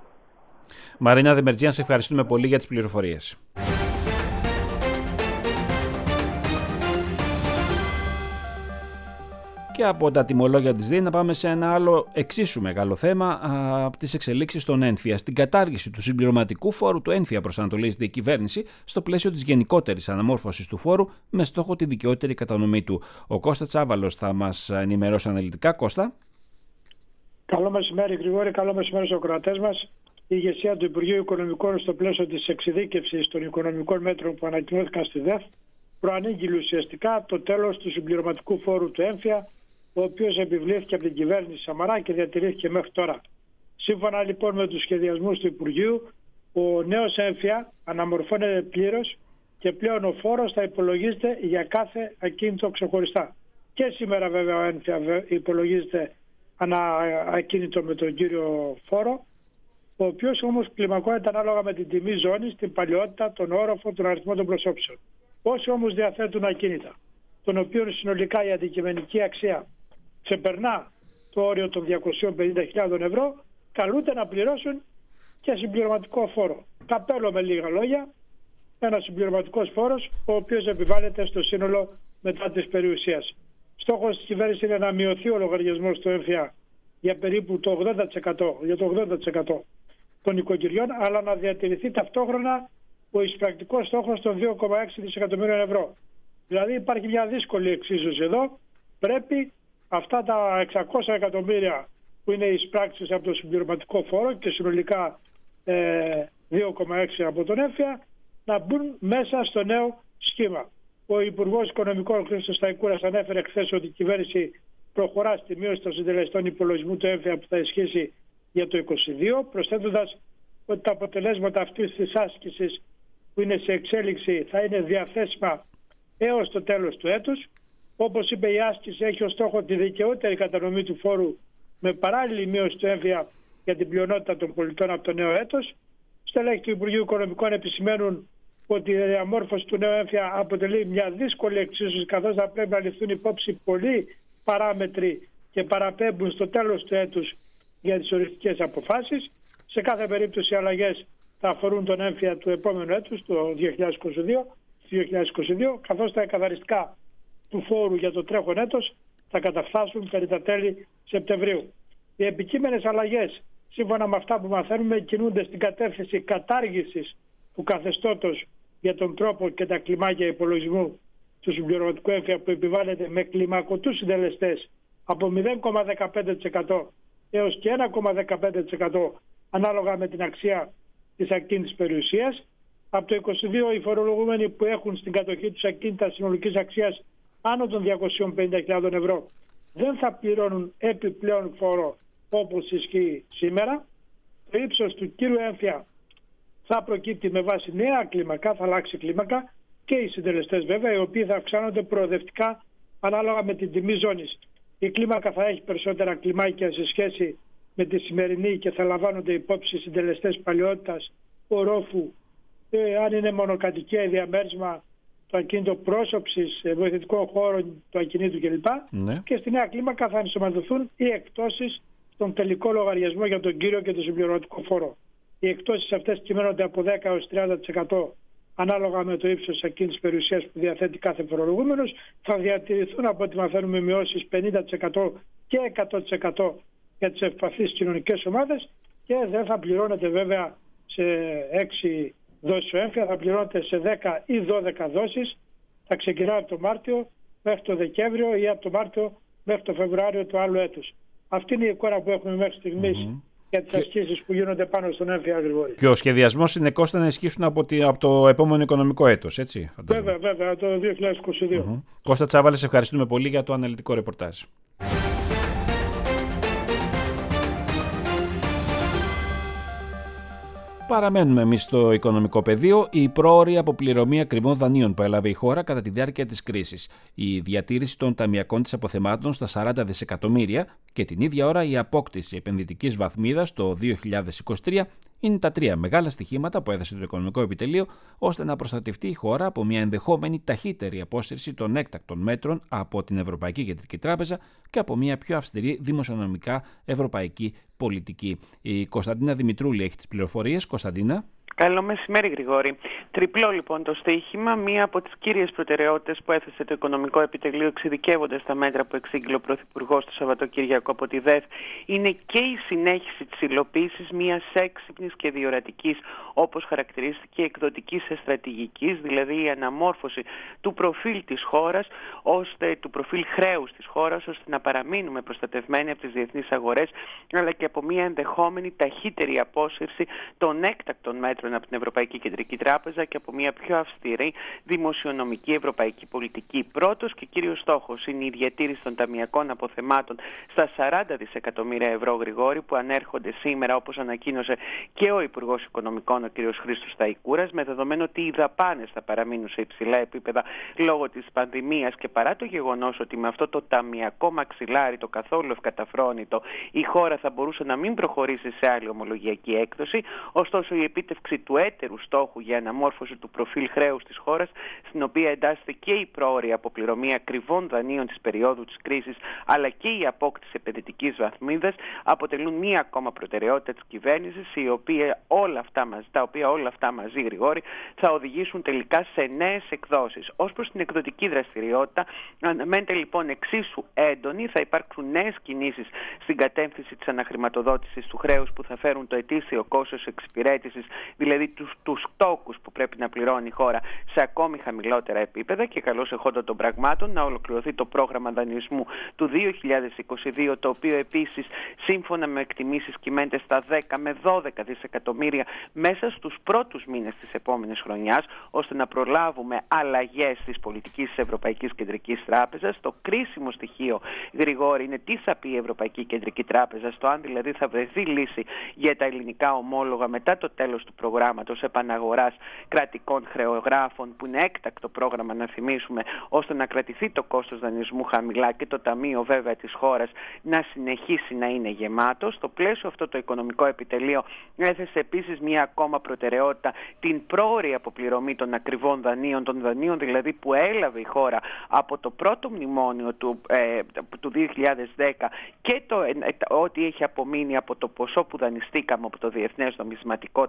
Μαρίνα Δεμερτζιάν, σε ευχαριστούμε πολύ για τις πληροφορίες. Και από τα τιμολόγια της ΔΕΗ να πάμε σε ένα άλλο εξίσου μεγάλο θέμα, από τις εξελίξεις στον έμφυα. Στην κατάργηση του συμπληρωματικού φόρου του έμφυα προσανατολίζεται η κυβέρνηση στο πλαίσιο της γενικότερης αναμόρφωσης του φόρου με στόχο τη δικαιότερη κατανομή του. Ο Κώστας Τσάβαλος θα μας ενημερώσει αναλυτικά. Κώστα. Καλό μεσημέρι Γρηγόρη, καλό μεσημέρι στους ακροατές μας. Η ηγεσία του Υπουργείου Οικονομικών στο πλαίσιο της εξειδίκευσης των οικονομικών μέτρων που ανακοινώθηκαν στη ΔΕΘ προανήγγειλε ουσιαστικά το τέλος του συμπληρωματικού φόρου του έμφυα, ο οποίος επιβλήθηκε από την κυβέρνηση Σαμαρά και διατηρήθηκε μέχρι τώρα. Σύμφωνα λοιπόν με τους σχεδιασμούς του Υπουργείου, ο νέος έμφυα αναμορφώνεται πλήρως και πλέον ο φόρος θα υπολογίζεται για κάθε ακίνητο ξεχωριστά. Και σήμερα βέβαια ο έμφυα υπολογίζεται ανά ακίνητο με τον κύριο φόρο, ο οποίος όμως κλιμακώνεται ανάλογα με την τιμή ζώνης, την παλαιότητα, τον όροφο, τον αριθμό των προσώψεων. Όσοι όμως διαθέτουν ακίνητα, των οποίων συνολικά η αντικειμενική αξία ξεπερνά το όριο των διακόσιες πενήντα χιλιάδες ευρώ, καλούνται να πληρώσουν και συμπληρωματικό φόρο. Καπέλο με λίγα λόγια, ένα συμπληρωματικός φόρος, ο οποίος επιβάλλεται στο σύνολο μετά της περιουσίας. Στόχος της κυβέρνησης είναι να μειωθεί ο λογαριασμός του έμφυα για περίπου το ογδόντα τοις εκατό, για το ογδόντα τοις εκατό των οικογενειών, αλλά να διατηρηθεί ταυτόχρονα ο εισπρακτικός στόχος των δύο κόμμα έξι δισεκατομμύριων ευρώ. Δηλαδή υπάρχει μια δύσκολη εξίσωση εδώ. Πρέπει αυτά τα εξακόσια εκατομμύρια που είναι εισπράξεις από το συμπληρωματικό φόρο και συνολικά ε, δύο κόμμα έξι από τον έμφυα να μπουν μέσα στο νέο σχήμα. Ο Υπουργός Οικονομικών Χρήστος Σταϊκούρας ανέφερε χθες ότι η κυβέρνηση προχωρά στη μείωση των συντελεστών υπολογισμού του έμφυα που θα ισχύσει για το είκοσι δύο, προσθέτοντας ότι τα αποτελέσματα αυτής της άσκησης που είναι σε εξέλιξη θα είναι διαθέσιμα έως το τέλος του έτους. Όπως είπε, η άσκηση έχει ως στόχο τη δικαιότερη κατανομή του φόρου με παράλληλη μείωση του έμφυα για την πλειονότητα των πολιτών από το νέο έτος. Στελέχη του Υπουργείου Οικονομικών επισημαίνουν ότι η διαμόρφωση του νέου έμφυα αποτελεί μια δύσκολη εξίσωση, καθώς θα πρέπει να ληφθούν υπόψη πολλοί παράμετροι και παραπέμπουν στο τέλος του έτους για τις οριστικές αποφάσεις. Σε κάθε περίπτωση οι αλλαγές θα αφορούν τον έμφυα του επόμενου έτους, το δύο χιλιάδες είκοσι δύο, δύο χιλιάδες είκοσι δύο, καθώς τα εκαθαριστικά του φόρου για το τρέχον έτος θα καταφτάσουν περί τα τέλη Σεπτεμβρίου. Οι επικείμενες αλλαγές, σύμφωνα με αυτά που μαθαίνουμε, κινούνται στην κατεύθυνση κατάργησης του καθεστώτος για τον τρόπο και τα κλιμάκια υπολογισμού του συμπληρωματικού έμφυα που επιβάλλεται με κλιμακωτούς συντελεστές από μηδέν κόμμα δεκαπέντε τοις εκατό έως και ένα κόμμα δεκαπέντε τοις εκατό ανάλογα με την αξία της ακίνητης περιουσίας. Από το είκοσι δύο οι φορολογούμενοι που έχουν στην κατοχή τους ακίνητα συνολικής αξίας άνω των διακοσίων πενήντα χιλιάδων ευρώ δεν θα πληρώνουν επιπλέον φόρο όπως ισχύει σήμερα. Το ύψος του κύρου έμφυα θα προκύπτει με βάση νέα κλίμακα, θα αλλάξει κλίμακα και οι συντελεστές βέβαια, οι οποίοι θα αυξάνονται προοδευτικά ανάλογα με την τιμή ζώνης. Η κλίμακα θα έχει περισσότερα κλιμάκια σε σχέση με τη σημερινή και θα λαμβάνονται υπόψη συντελεστές παλαιότητας, ορόφου, ε, αν είναι μονοκατοικία ή διαμέρισμα, το ακίνητο πρόσωψης, βοηθητικό χώρο του ακινήτου κλπ. Ναι. Και στη νέα κλίμακα θα ενσωματωθούν οι εκτόσεις στον τελικό λογαριασμό για τον κύριο και τον συμπληρωματικό φόρο. Οι εκτόσεις αυτές κυμαίνονται από δέκα έως τριάντα τοις εκατό ανάλογα με το ύψος της ακίνητης περιουσίας που διαθέτει κάθε φορολογούμενος. Θα διατηρηθούν, από ό,τι μαθαίνουμε, μειώσεις πενήντα τοις εκατό και εκατό τοις εκατό για τις ευπαθείς κοινωνικές ομάδες και δεν θα πληρώνεται βέβαια σε έξι δόσεις ο έμφυα, θα πληρώνεται σε δέκα ή δώδεκα δόσεις. Θα ξεκινάει από το Μάρτιο μέχρι το Δεκέμβριο ή από το Μάρτιο μέχρι το Φεβρουάριο του άλλου έτους. Αυτή είναι η εικόνα που έχουμε μέχρι στιγμής mm-hmm. για τις ασκήσεις που γίνονται πάνω στον έμφυα, Γρηγόρη. Και ο σχεδιασμός είναι, Κώστα, να ισχύσουν από, τη, από το επόμενο οικονομικό έτος, έτσι? Βέβαια, βέβαια, το δύο χιλιάδες είκοσι δύο. Mm-hmm. Κώστα Τσάβαλε, σε ευχαριστούμε πολύ για το αναλυτικό ρεπορτάζ. Παραμένουμε εμείς στο οικονομικό πεδίο. Η πρόωρη αποπληρωμή ακριβών δανείων που έλαβε η χώρα κατά τη διάρκεια της κρίσης, η διατήρηση των ταμειακών της αποθεμάτων στα σαράντα δισεκατομμύρια και την ίδια ώρα η απόκτηση επενδυτικής βαθμίδας το δύο χιλιάδες είκοσι τρία είναι τα τρία μεγάλα στοιχήματα που έδωσε το Οικονομικό Επιτελείο ώστε να προστατευτεί η χώρα από μια ενδεχόμενη ταχύτερη απόσυρση των έκτακτων μέτρων από την Ευρωπαϊκή Κεντρική Τράπεζα και από μια πιο αυστηρή δημοσιονομικά ευρωπαϊκή πολιτική. Η Κωνσταντίνα Δημητρούλη έχει τις πληροφορίες. Κωνσταντίνα. Καλό μεσημέρι, Γρηγόρη. Τριπλό λοιπόν το στοίχημα. Μία από τις κύριες προτεραιότητες που έθεσε το Οικονομικό Επιτελείο, εξειδικεύοντας τα μέτρα που εξήγηλε ο Πρωθυπουργός το Σαββατοκύριακο από τη ΔΕΘ, είναι και η συνέχιση της υλοποίησης μιας έξυπνης και διορατικής, όπως χαρακτηρίστηκε, εκδοτικής στρατηγικής, δηλαδή η αναμόρφωση του προφίλ της χώρας, ώστε, του προφίλ χρέους της χώρας, ώστε να παραμείνουμε προστατευμένοι από τις διεθνείς αγορές, αλλά και από μια ενδεχόμενη ταχύτερη απόσυρση των έκτακτων μέτρων από την Ευρωπαϊκή Κεντρική Τράπεζα και από μια πιο αυστηρή δημοσιονομική ευρωπαϊκή πολιτική. Πρώτος και κύριος στόχος είναι η διατήρηση των ταμειακών αποθεμάτων στα σαράντα δισεκατομμύρια ευρώ, Γρηγόρη, που ανέρχονται σήμερα, όπως ανακοίνωσε και ο Υπουργός Οικονομικών, ο κ. Χρήστος Σταϊκούρας, με δεδομένο ότι οι δαπάνες θα παραμείνουν σε υψηλά επίπεδα λόγω της πανδημίας και παρά το γεγονός ότι με αυτό το ταμειακό μαξιλάρι, το καθόλου ευκαταφρόνητο, η χώρα θα μπορούσε να μην προχωρήσει σε άλλη ομολογιακή έκδοση. Ωστόσο, η επίτευξη του έτερου στόχου για αναμόρφωση του προφίλ χρέους της χώρας, στην οποία εντάσσεται και η πρόωρη αποπληρωμή ακριβών δανείων της περίοδου της κρίσης, αλλά και η απόκτηση επενδυτικής βαθμίδας, αποτελούν μία ακόμα προτεραιότητα της κυβέρνησης, η οποία όλα αυτά μαζί, τα οποία όλα αυτά μαζί, Γρηγόρη, θα οδηγήσουν τελικά σε νέες εκδόσεις. Ως προς την εκδοτική δραστηριότητα, αναμένεται λοιπόν εξίσου έντονη, θα υπάρξουν νέες κινήσεις στην κατεύθυνση της αναχρηματοδότησης του χρέους που θα φέρουν το ετήσιο κόστος εξυπηρέτησης, δηλαδή τους, τους τόκους που πρέπει να πληρώνει η χώρα, σε ακόμη χαμηλότερα επίπεδα και καλώς εχόντων των πραγμάτων να ολοκληρωθεί το πρόγραμμα δανεισμού του δύο χιλιάδες είκοσι δύο, το οποίο επίσης σύμφωνα με εκτιμήσεις κυμαίνεται στα δέκα με δώδεκα δισεκατομμύρια μέσα στους πρώτους μήνες της επόμενης χρονιάς, ώστε να προλάβουμε αλλαγές της πολιτικής της Ευρωπαϊκής Κεντρικής Τράπεζας. Το κρίσιμο στοιχείο, Γρηγόρη, είναι τι θα πει η Ευρωπαϊκή Κεντρική Τράπεζα, στο αν δηλαδή θα βρεθεί λύση για τα ελληνικά ομόλογα μετά το τέλος του προγράμματος επαναγοράς κρατικών χρεογράφων, που είναι έκτακτο πρόγραμμα, να θυμίσουμε, ώστε να κρατηθεί το κόστος δανεισμού χαμηλά και το ταμείο βέβαια της χώρας να συνεχίσει να είναι γεμάτο. Στο πλαίσιο αυτό το Οικονομικό Επιτελείο έθεσε επίσης μία ακόμα προτεραιότητα, την πρόωρη αποπληρωμή των ακριβών δανείων, των δανείων δηλαδή που έλαβε η χώρα από το πρώτο μνημόνιο του, ε, του δύο χιλιάδες δέκα και το, ε, ό,τι έχει απομείνει από το ποσό που δανειστήκαμε από το Διεθνές Νομισματικό Ταμείο,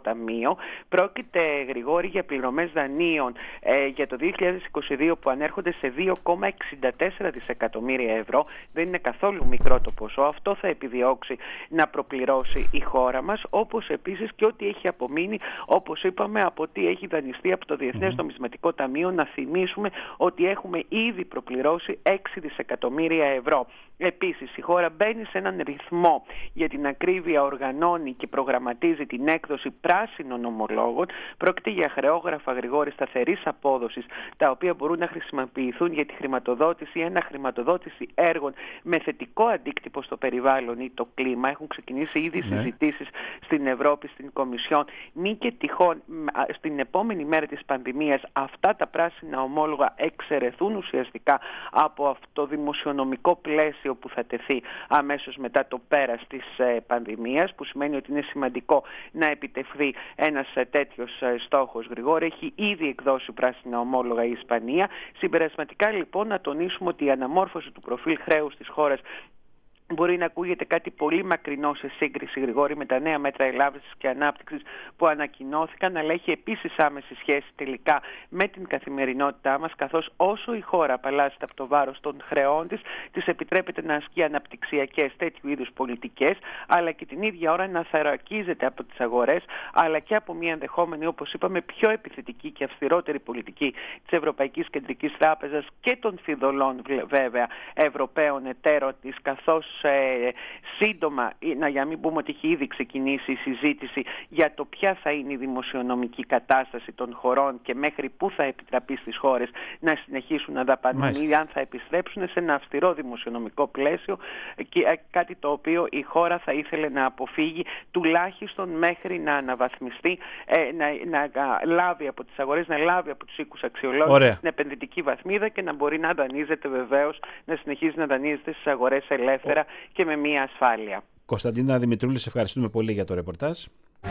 Ταμείο. Πρόκειται, Γρηγόρη, για πληρωμές δανείων ε, για το δύο χιλιάδες είκοσι δύο που ανέρχονται σε δύο κόμμα εξήντα τέσσερα δισεκατομμύρια ευρώ. Δεν είναι καθόλου μικρό το ποσό. Αυτό θα επιδιώξει να προπληρώσει η χώρα μας, όπως επίσης και ό,τι έχει απομείνει, όπως είπαμε, από ό,τι έχει δανειστεί από το Διεθνές mm-hmm. Νομισματικό Ταμείο. Να θυμίσουμε ότι έχουμε ήδη προπληρώσει έξι δισεκατομμύρια ευρώ. Επίσης, η χώρα μπαίνει σε έναν ρυθμό, για την ακρίβεια οργανώνει και προγραμματίζει την έκδοση πράσινων ομολόγων. Πρόκειται για χρεόγραφα, Γρηγόρη, σταθερής απόδοσης, τα οποία μπορούν να χρησιμοποιηθούν για τη χρηματοδότηση ή αναχρηματοδότηση έργων με θετικό αντίκτυπο στο περιβάλλον ή το κλίμα. Έχουν ξεκινήσει ήδη ναι. συζητήσεις στην Ευρώπη, στην Κομισιόν. Μη και τυχόν στην επόμενη μέρα της πανδημίας αυτά τα πράσινα ομόλογα εξαιρεθούν ουσιαστικά από αυτό το δημοσιονομικό πλαίσιο που θα τεθεί αμέσως μετά το πέρας της πανδημίας, που σημαίνει ότι είναι σημαντικό να επιτευχθεί ένας τέτοιος στόχος, Γρηγόρη. Έχει ήδη εκδώσει πράσινα ομόλογα η Ισπανία. Συμπερασματικά, λοιπόν, να τονίσουμε ότι η αναμόρφωση του προφίλ χρέους της χώρας μπορεί να ακούγεται κάτι πολύ μακρινό σε σύγκριση, Γρηγόρη, με τα νέα μέτρα ελάφρυνσης και ανάπτυξης που ανακοινώθηκαν, αλλά έχει επίσης άμεση σχέση τελικά με την καθημερινότητά μας, καθώς όσο η χώρα απαλλάσσεται από το βάρος των χρεών της, της επιτρέπεται να ασκεί αναπτυξιακές τέτοιου είδους πολιτικές, αλλά και την ίδια ώρα να θωρακίζεται από τις αγορές, αλλά και από μια ενδεχόμενη, όπως είπαμε, πιο επιθετική και αυστηρότερη πολιτική της Ευρωπαϊκής Κεντρικής Τράπεζας και των φιδωλών, βέβαια, Ευρωπαίων εταίρων της, καθώς Ε, σύντομα, να για μην πούμε ότι έχει ήδη ξεκινήσει η συζήτηση για το ποια θα είναι η δημοσιονομική κατάσταση των χωρών και μέχρι πού θα επιτραπεί στις χώρες να συνεχίσουν να δαπανούν ή αν θα επιστρέψουν σε ένα αυστηρό δημοσιονομικό πλαίσιο, και κάτι το οποίο η χώρα θα ήθελε να αποφύγει, τουλάχιστον μέχρι να αναβαθμιστεί, ε, να, να λάβει από τις αγορές, να λάβει από τους οίκους αξιολόγηση την επενδυτική βαθμίδα και να μπορεί να δανείζεται, βεβαίως, να συνεχίζει να δανείζεται στις αγορές ελεύθερα και με μία ασφάλεια. Κωνσταντίνα Δημητρούλη, σε ευχαριστούμε πολύ για το ρεπορτάζ.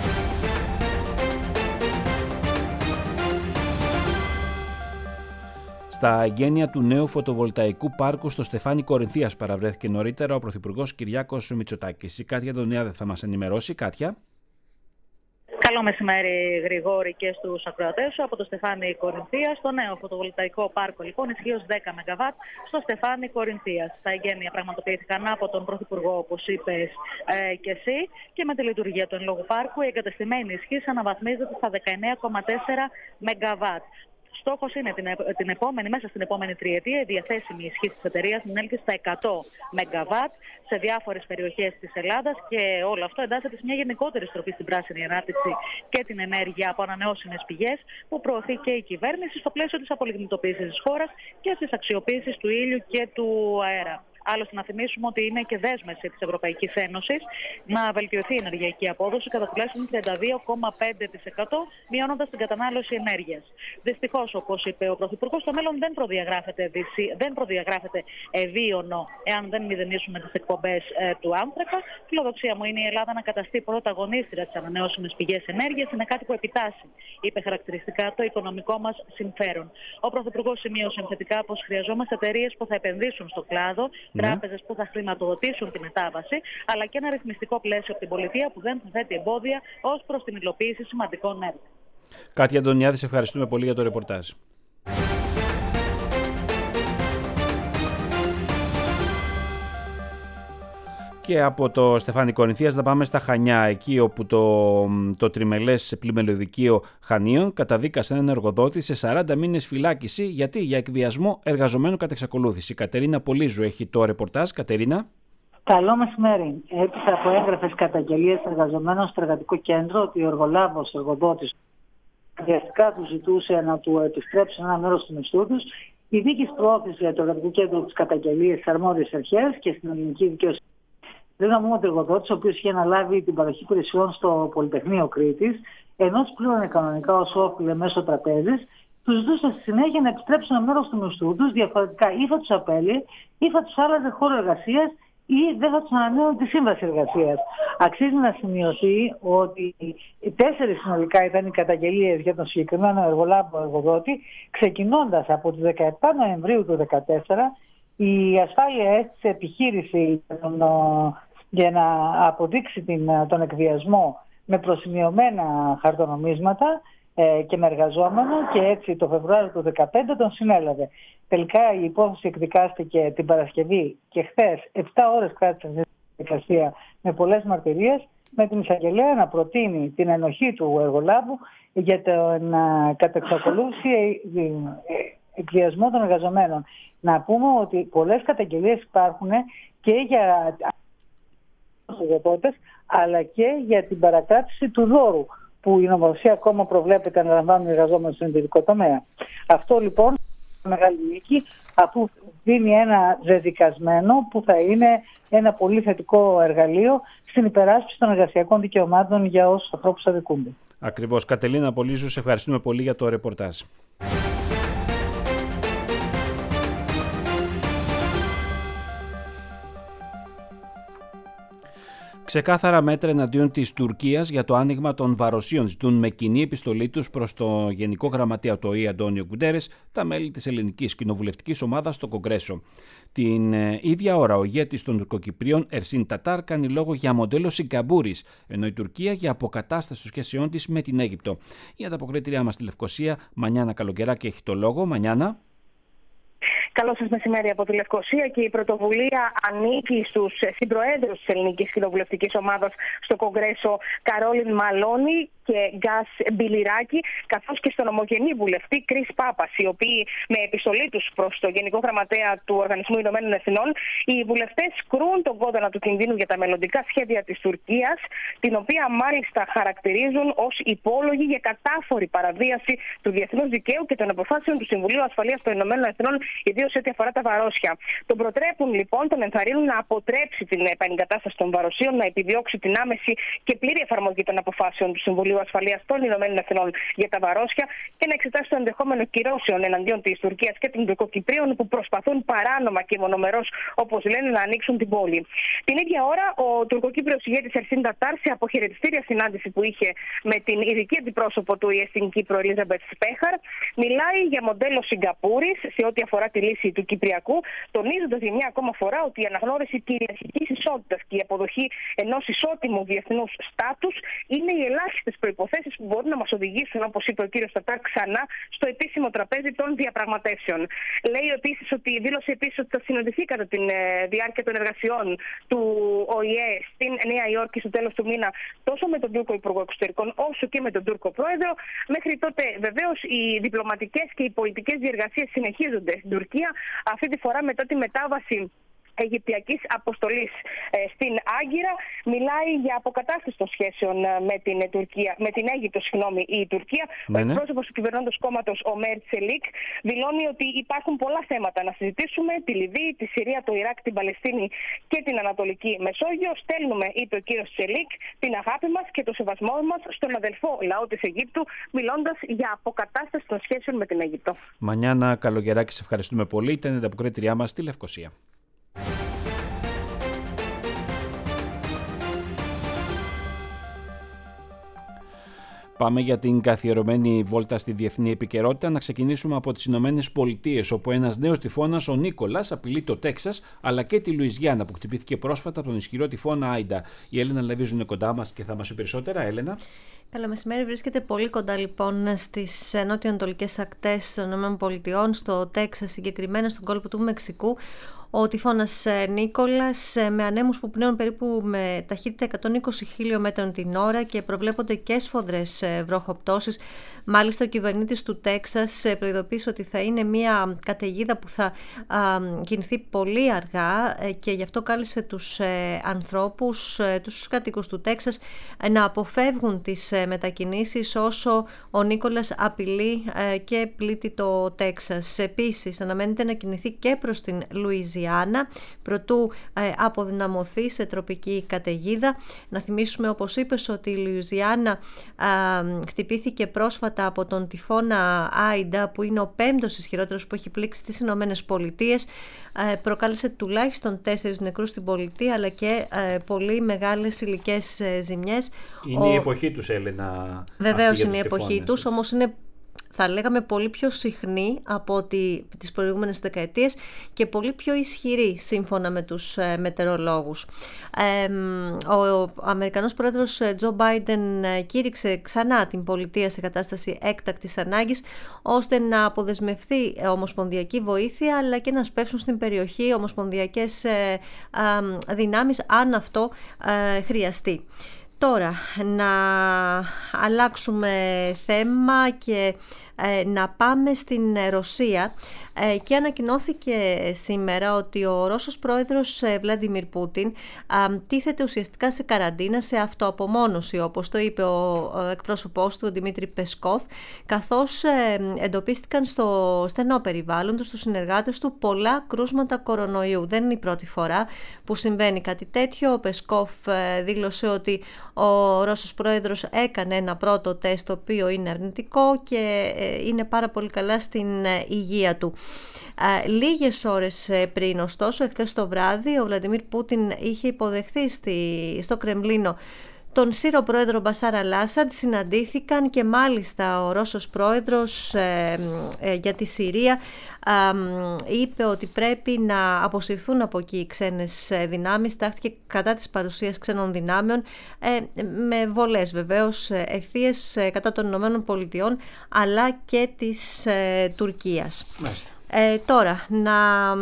Στα εγγένεια του νέου φωτοβολταϊκού πάρκου στο Στεφάνι Κορινθίας παραβρέθηκε νωρίτερα ο Πρωθυπουργός Κυριάκος Μητσοτάκης. Η Κάτια Αντωνιάδη θα μας ενημερώσει. Κάτια. Καλό μεσημέρι, Γρηγόρη, και στους ακροατές σου από το Στεφάνι Κορινθίας. Το νέο φωτοβολταϊκό πάρκο, λοιπόν, ισχύως δέκα μεγαβάτ στο Στεφάνι Κορινθίας. Τα εγγένεια πραγματοποιήθηκαν από τον Πρωθυπουργό, όπως είπες ε, και εσύ, και με τη λειτουργία του εν λόγω πάρκου η εγκατεστημένη ισχύς αναβαθμίζεται στα δεκαεννέα κόμμα τέσσερα μεγαβάτ. Στόχος είναι την, την επόμενη, μέσα στην επόμενη τριετία η διαθέσιμη ισχύ της εταιρείας να έλθει στα εκατό μεγαβάτ σε διάφορες περιοχές της Ελλάδας, και όλο αυτό εντάσσεται σε μια γενικότερη στροφή στην πράσινη ανάπτυξη και την ενέργεια από ανανεώσιμες πηγές που προωθεί και η κυβέρνηση στο πλαίσιο της απολιγνητοποίησης της χώρας και της αξιοποίησης του ήλιου και του αέρα. Άλλωστε, να θυμίσουμε ότι είναι και δέσμευση της Ευρωπαϊκής Ένωσης να βελτιωθεί η ενεργειακή απόδοση κατά τουλάχιστον τριάντα δύο κόμμα πέντε τοις εκατό, μειώνοντας την κατανάλωση ενέργειας. Δυστυχώς, όπως είπε ο Πρωθυπουργός, το μέλλον δεν προδιαγράφεται, δεν προδιαγράφεται ευίωνο εάν δεν μηδενίσουμε τις εκπομπές ε, του άνθρακα. Φιλοδοξία μου είναι η Ελλάδα να καταστεί πρωταγωνίστρια στις ανανεώσιμες πηγές ενέργειας. Είναι κάτι που επιτάσσει, είπε χαρακτηριστικά, το οικονομικό μας συμφέρον. Ο Πρωθυπουργός σημείωσε θετικά πως χρειαζόμαστε εταιρείες που θα επενδύσουν στο κλάδο, τράπεζες που θα χρηματοδοτήσουν τη μετάβαση, αλλά και ένα ρυθμιστικό πλαίσιο από την πολιτεία που δεν θα θέτει εμπόδια ως προς την υλοποίηση σημαντικών έργων. Κάτια Αντωνιάδη, σε ευχαριστούμε πολύ για το ρεπορτάζ. Και από το Στεφάνι Κορινθίας θα πάμε στα Χανιά, εκεί όπου το, το τριμελές πλημελιωδικείο Χανίων καταδίκασε έναν εργοδότη σε σαράντα μήνες φυλάκιση, γιατί για εκβιασμό εργαζομένου κατ' εξακολούθηση. Κατερίνα Πολύζου έχει το ρεπορτάζ. Κατερίνα. Καλό μεσημέρι. Έπειτα από έγγραφες καταγγελίες εργαζομένων στο εργατικό κέντρο ότι ο εργολάβος εργοδότης βιαστικά του ζητούσε να του επιστρέψουν ένα μέρος του μισθού τους, η δίκης προώθησε για το εργατικό κέντρο της καταγγελίας στις αρμόδιες αρχές και στην ελληνική δικαιοσύνη. Δεν να πούμε ότι ο εργοδότης, ο οποίος είχε αναλάβει την παροχή υπηρεσιών στο Πολυτεχνείο Κρήτης, ενώ τους πλήρωνε κανονικά ως όφιλε μέσω τραπέζης, τους ζητούσε στη συνέχεια να επιστρέψουν ένα μέρος του μισθού τους, διαφορετικά ή θα τους απέλυε ή θα τους άλλαζε χώρο εργασίας ή δεν θα τους ανανέωνε τη σύμβαση εργασίας. Αξίζει να σημειωθεί ότι οι τέσσερις συνολικά ήταν οι καταγγελίες για τον συγκεκριμένο εργολάβο εργοδότη, ξεκινώντας από τις δεκαεπτά Νοεμβρίου του δύο χιλιάδες δεκατέσσερα. Η ασφάλεια έστησε επιχείρηση για να αποδείξει την, τον εκβιασμό με προσημειωμένα χαρτονομίσματα ε, και με εργαζόμενο, και έτσι το Φεβρουάριο του δύο χιλιάδες δεκαπέντε τον συνέλαβε. Τελικά η υπόθεση εκδικάστηκε την Παρασκευή και χθες επτά ώρες κράτησε αυτή τη διαδικασία με πολλές μαρτυρίες, με την εισαγγελέα να προτείνει την ενοχή του εργολάβου για τον κατεξακολούθηση εκβιασμό των εργαζομένων. Να πούμε ότι πολλές καταγγελίες υπάρχουν και για τους εργοδότες, αλλά και για την παρακράτηση του δώρου, που η νομοθεσία ακόμα προβλέπεται να λαμβάνουν οι εργαζόμενοι στον ιδιωτικό τομέα. Αυτό λοιπόν μεγάλη νίκη, αφού δίνει ένα δεδικασμένο που θα είναι ένα πολύ θετικό εργαλείο στην υπεράσπιση των εργασιακών δικαιωμάτων για όσους ανθρώπους αδικούνται. Ακριβώς. Κατελίνα Πολύζου, σε ευχαριστούμε πολύ για το ρεπορτάζ. Ξεκάθαρα μέτρα εναντίον της Τουρκίας για το άνοιγμα των βαροσίων ζητούν με κοινή επιστολή τους προς το Γενικό Γραμματέα του Ο Ε Ε Αντώνιο Γκουντέρες τα μέλη της ελληνικής κοινοβουλευτικής ομάδας στο Κογκρέσο. Την ε, ίδια ώρα ο ηγέτης των Τουρκοκυπρίων Ερσίν Τατάρ κάνει λόγο για μοντέλο Σιγκαπούρης, ενώ η Τουρκία για αποκατάσταση των σχέσεών της με την Αίγυπτο. Η ανταποκρίτριά μας στη Λευκοσία, Μανιάνα Καλογεράκη, έχει το λόγο. Μανιάνα. Καλό σας μεσημέρι από τη Λευκοσία, και η πρωτοβουλία ανήκει στους συμπροέδρους της Ελληνικής Κοινοβουλευτικής Ομάδας στο Κογκρέσο, Καρόλιν Μαλώνη και Γκάς Μπιλιράκη, καθώς και στον ομογενή βουλευτή Κρίς Πάπας, οι οποίοι με επιστολή τους προς το Γενικό Γραμματέα του Οργανισμού Ηνωμένων Εθνών, οι βουλευτές κρούν τον κόδωνα του κινδύνου για τα μελλοντικά σχέδια της Τουρκίας, την οποία μάλιστα χαρακτηρίζουν ως υπόλογη για κατάφορη παραβίαση του διεθνούς δικαίου και των αποφάσεων του Συμβουλίου Ασφαλείας των Ηνωμένων Εθνών, ιδίως σε ό,τι αφορά τα βαρόσια. Τον προτρέπουν λοιπόν, τον ενθαρρύνουν να αποτρέψει την επανεγκατάσταση των βαροσίων, να επιδιώξει την άμεση και πλήρη εφαρμογή των αποφάσεων του Συμβουλίου Ασφαλείας των Ηνωμένων Εθνών για τα βαρόσια και να εξετάσει το ενδεχόμενο κυρώσεων εναντίον της Τουρκίας και των Τουρκοκυπρίων που προσπαθούν παράνομα και μονομερώς, όπως λένε, να ανοίξουν την πόλη. Την ίδια ώρα, ο τουρκοκύπριος ηγέτης Ερσίν Τατάρ, σε αποχαιρετιστήρια συνάντηση που είχε με την ειδική αντιπρόσωπο του Ο Ε Ε στην Κύπρο, Ελίζαμπεθ Σπέχαρ, μιλάει για μοντέλο Σιγκαπούρης σε ό,τι αφορά τη λύση του Κυπριακού, τονίζοντας για μια ακόμα φορά ότι η αναγνώριση κυριαρχικής ισότητας και η αποδοχή ενός ισότιμου διεθνούς στάτους είναι οι ελάχιστες προϋποθέσεις που μπορούν να μας οδηγήσουν, όπως είπε ο κύριος Τατάρ, ξανά στο επίσημο τραπέζι των διαπραγματεύσεων. Λέει επίσης ότι δήλωσε επίσης ότι θα συναντηθεί κατά τη διάρκεια των εργασιών του Ο Ε Ε στην Νέα Υόρκη στο τέλος του μήνα, τόσο με τον Τούρκο Υπουργό Εξωτερικών όσο και με τον Τούρκο Πρόεδρο. Μέχρι τότε, βεβαίως, οι διπλωματικές και οι πολιτικές διεργασίες συνεχίζονται στην Τουρκία, αυτή τη φορά μετά τη μετάβαση Αιγυπτιακής αποστολής ε, στην Άγκυρα. Μιλάει για αποκατάσταση των σχέσεων με την, Τουρκία, με την Αίγυπτο, συγγνώμη, η Τουρκία. Ναι, ναι. Ο εκπρόσωπος του κυβερνώντος κόμματος, ο Μέρ Τσελίκ, δηλώνει ότι υπάρχουν πολλά θέματα να συζητήσουμε: τη Λιβύη, τη Συρία, το Ιράκ, την Παλαιστίνη και την Ανατολική Μεσόγειο. Στέλνουμε, είπε ο κύριος Τσελίκ, την αγάπη μας και το σεβασμό μας στον αδελφό λαό της Αιγύπτου, μιλώντας για αποκατάσταση των σχέσεων με την Αίγυπτο. Μανιάνα Καλογεράκη, σε ευχαριστούμε πολύ. Ήταν η ανταποκρίτριά μας στη Λευκοσία. Πάμε για την καθιερωμένη βόλτα στη διεθνή επικαιρότητα. Να ξεκινήσουμε από τις Ηνωμένες Πολιτείες, όπου ένας νέος τυφώνας, ο Νίκολας, απειλεί το Τέξας αλλά και τη Λουιζιάννα, που χτυπήθηκε πρόσφατα από τον ισχυρό τυφώνα Άιντα. Η Έλενα Λεβίζου είναι κοντά μας και θα μας πει περισσότερα. Έλενα. Καλό μεσημέρι. Βρίσκεται πολύ κοντά λοιπόν στις νότιο-ανατολικές ακτές των ΗΠΑ, στο Τέξας, συγκεκριμένα στον κόλπο του Μεξικού. Ο τυφώνας Νίκολας, με ανέμους που πνέουν περίπου με ταχύτητα εκατόν είκοσι χιλιόμετρων την ώρα και προβλέπονται και σφοδρές βροχοπτώσεις. Μάλιστα, ο κυβερνήτης του Τέξας προειδοποίησε ότι θα είναι μια καταιγίδα που θα α, κινηθεί πολύ αργά και γι' αυτό κάλεσε τους ε, ανθρώπους, ε, τους κατοίκους του Τέξας ε, να αποφεύγουν τις ε, μετακινήσεις όσο ο Νίκολας απειλεί ε, και πλήττει το Τέξας. Επίσης, αναμένεται να κινηθεί και προς την Λουιζιάννα προτού ε, αποδυναμωθεί σε τροπική καταιγίδα. Να θυμίσουμε, όπως είπες, ότι η Λουιζιάννα ε, χτυπήθηκε πρόσφατα από τον τυφώνα Άιντα, που είναι ο πέμπτος ισχυρότερος που έχει πλήξει τις Ηνωμένες Πολιτείες. Ε, προκάλεσε τουλάχιστον τέσσερις νεκρούς στην πολιτεία, αλλά και ε, πολύ μεγάλες υλικές ε, ζημιές. Είναι ο... η εποχή τους, Έλενα. Βεβαίως είναι η εποχή τους, όμως είναι θα λέγαμε πολύ πιο συχνή από ότι τις προηγούμενες δεκαετίες και πολύ πιο ισχυρή σύμφωνα με τους ε, μετεωρολόγους. Ε, ο, ο Αμερικανός πρόεδρος Τζο Μπάιντεν ε, κήρυξε ξανά την πολιτεία σε κατάσταση έκτακτης ανάγκης ώστε να αποδεσμευθεί ε, ομοσπονδιακή βοήθεια αλλά και να σπεύσουν στην περιοχή ομοσπονδιακές ε, ε, δυνάμεις αν αυτό ε, χρειαστεί. Τώρα, να αλλάξουμε θέμα και ε, να πάμε στην Ρωσία ε, και ανακοινώθηκε σήμερα ότι ο Ρώσος πρόεδρος ε, Βλάντιμιρ Πούτιν ε, τίθεται ουσιαστικά σε καραντίνα, σε αυτοαπομόνωση, όπως το είπε ο, ο εκπρόσωπός του, ο Δημήτρη Πεσκόφ, καθώς ε, εντοπίστηκαν στο στενό περιβάλλον του, στους συνεργάτες του, πολλά κρούσματα κορονοϊού. Δεν είναι η πρώτη φορά που συμβαίνει κάτι τέτοιο. Ο Πεσκόφ ε, δήλωσε ότι ο Ρώσος πρόεδρος έκανε ένα πρώτο τεστ το οποίο είναι αρνητικό και ε, είναι πάρα πολύ καλά στην ε, υγεία του. Ε, λίγες ώρες πριν, ωστόσο, εχθές το βράδυ, ο Βλαντιμίρ Πούτιν είχε υποδεχθεί στη, στο Κρεμλίνο τον Σύρο πρόεδρο Μπασάρ Αλ-Άσαντ. Συναντήθηκαν και μάλιστα ο Ρώσος πρόεδρος ε, ε, για τη Συρία ε, είπε ότι πρέπει να αποσυρθούν από εκεί οι ξένες δυνάμεις. Τάχθηκε κατά της παρουσίας ξένων δυνάμεων ε, με βολές βεβαίως ευθείες κατά των Ηνωμένων Πολιτειών αλλά και της ε, Τουρκίας. Μάλιστα. Ε, τώρα, να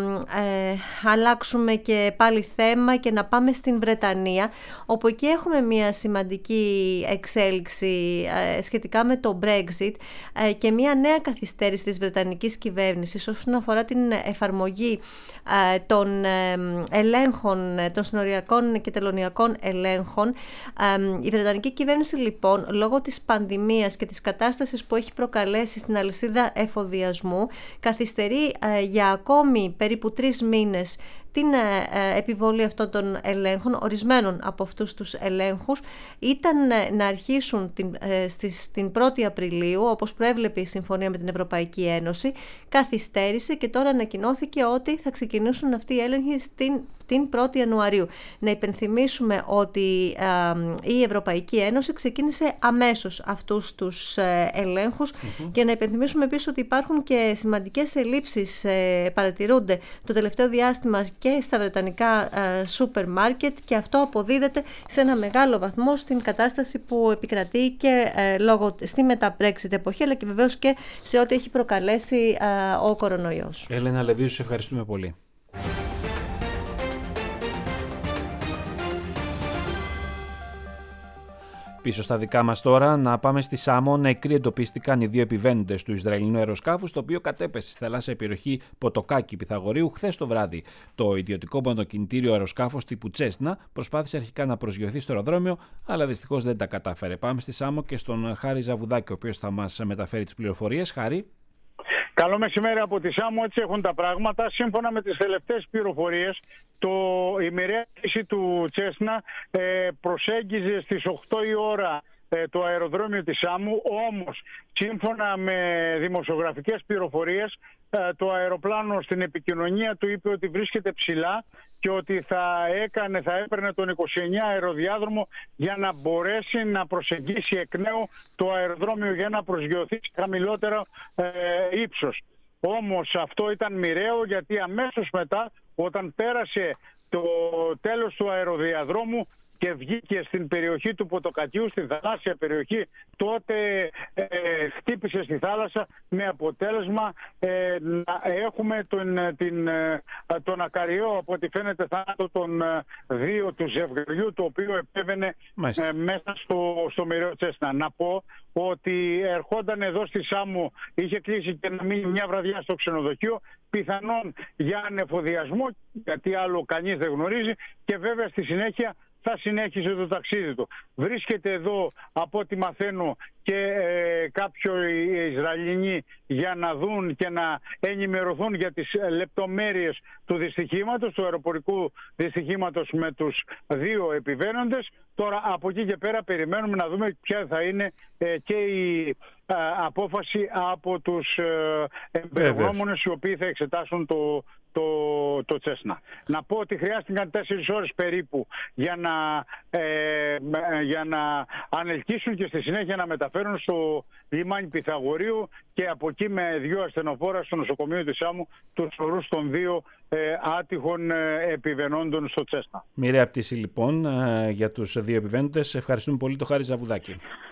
ε, αλλάξουμε και πάλι θέμα και να πάμε στην Βρετανία, όπου εκεί έχουμε μια σημαντική εξέλιξη ε, σχετικά με το Brexit ε, και μια νέα καθυστέρηση της Βρετανικής κυβέρνησης όσον αφορά την εφαρμογή ε, των ε, ελέγχων, των συνοριακών και τελωνιακών ελέγχων. Ε, η Βρετανική κυβέρνηση λοιπόν, λόγω της πανδημίας και της κατάστασης που έχει προκαλέσει στην αλυσίδα εφοδιασμού, καθυστερεί για ακόμη περίπου τρεις μήνες την επιβολή αυτών των ελέγχων. Ορισμένων από αυτούς τους ελέγχους ήταν να αρχίσουν την, στις, την πρώτη Απριλίου, όπως προέβλεπε η συμφωνία με την Ευρωπαϊκή Ένωση. Καθυστέρησε και τώρα ανακοινώθηκε ότι θα ξεκινήσουν αυτοί οι έλεγχοι στην την πρώτη Ιανουαρίου. Να υπενθυμίσουμε ότι ε, η Ευρωπαϊκή Ένωση ξεκίνησε αμέσως αυτούς τους ε, ελέγχους mm-hmm. και να υπενθυμίσουμε επίσης ότι υπάρχουν και σημαντικές ελλείψεις ε, παρατηρούνται το τελευταίο διάστημα και στα βρετανικά ε, σούπερ μάρκετ και αυτό αποδίδεται σε ένα μεγάλο βαθμό στην κατάσταση που επικρατεί και ε, λόγω στη μετα-Brexit εποχή αλλά και βεβαίως και σε ό,τι έχει προκαλέσει ε, ο κορονοϊός. Έλενα Λεβίου, σε ευχαριστούμε πολύ. Πίσω στα δικά μας τώρα, να πάμε στη Σάμο. Νεκροί εντοπίστηκαν οι δύο επιβαίνοντες του Ισραηλινού αεροσκάφους, το οποίο κατέπεσε στη θαλάσσια περιοχή Ποτοκάκι Πυθαγορείου χθες το βράδυ. Το ιδιωτικό μονοκινητήριο αεροσκάφος τύπου Τσέσνα προσπάθησε αρχικά να προσγειωθεί στο αεροδρόμιο, αλλά δυστυχώς δεν τα κατάφερε. Πάμε στη Σάμο και στον Χάρη Ζαβουδάκη, ο οποίος θα μας μεταφέρει τις πληροφορίες. Χάρη. Καλό μεσημέρι από τη Σάμο, έτσι έχουν τα πράγματα. Σύμφωνα με τις τελευταίες πληροφορίες, το, η μοιραία πτήση του Τσέσνα ε, προσέγγιζε στις οκτώ η ώρα ε, το αεροδρόμιο της Σάμου, όμως σύμφωνα με δημοσιογραφικές πληροφορίες ε, το αεροπλάνο στην επικοινωνία του είπε ότι βρίσκεται ψηλά και ότι θα, έκανε, θα έπαιρνε τον είκοσι εννέα αεροδιάδρομο για να μπορέσει να προσεγγίσει εκ νέου το αεροδρόμιο για να προσγειωθεί σε χαμηλότερο ε, ύψος. Όμως αυτό ήταν μοιραίο, γιατί αμέσως μετά, όταν πέρασε το τέλος του αεροδιαδρόμου και βγήκε στην περιοχή του Ποτοκατιού, στην θαλάσσια περιοχή, τότε ε, χτύπησε στη θάλασσα με αποτέλεσμα ε, να έχουμε τον, την, τον ακαριό, από ό,τι φαίνεται, θάνατο των δύο του ζευγαριού, το οποίο επέβαινε ε, μέσα στο, στο μοιραίο Τσέσνα. Να πω ότι ερχόταν εδώ στη Σάμο, είχε κλείσει και να μείνει μια βραδιά στο ξενοδοχείο, πιθανόν για ανεφοδιασμό, γιατί άλλο κανείς δεν γνωρίζει, και βέβαια στη συνέχεια θα συνέχισε το ταξίδι του. Βρίσκεται εδώ, από ό,τι μαθαίνω, και ε, κάποιοι Ισραηλινοί για να δουν και να ενημερωθούν για τις λεπτομέρειες του δυστυχήματος, του αεροπορικού δυστυχήματος με τους δύο επιβαίνοντες. Τώρα από εκεί και πέρα περιμένουμε να δούμε ποια θα είναι ε, και η απόφαση από τους εμπειρογνώμονες οι οποίοι θα εξετάσουν το, το, το Τσέσνα. Να πω ότι χρειάστηκαν τέσσερις ώρες περίπου για να, ε, για να ανελκύσουν και στη συνέχεια να μεταφέρουν στο λιμάνι Πυθαγορείου και από εκεί με δύο ασθενοφόρα στο νοσοκομείο της Σάμου τους ορούς των δύο ε, άτυχων ε, επιβαινόντων στο Τσέσνα. Μοιραία πτήση λοιπόν ε, για τους δύο επιβαίνοντες. Ευχαριστούμε πολύ τον Χάρη Ζαβουδάκη.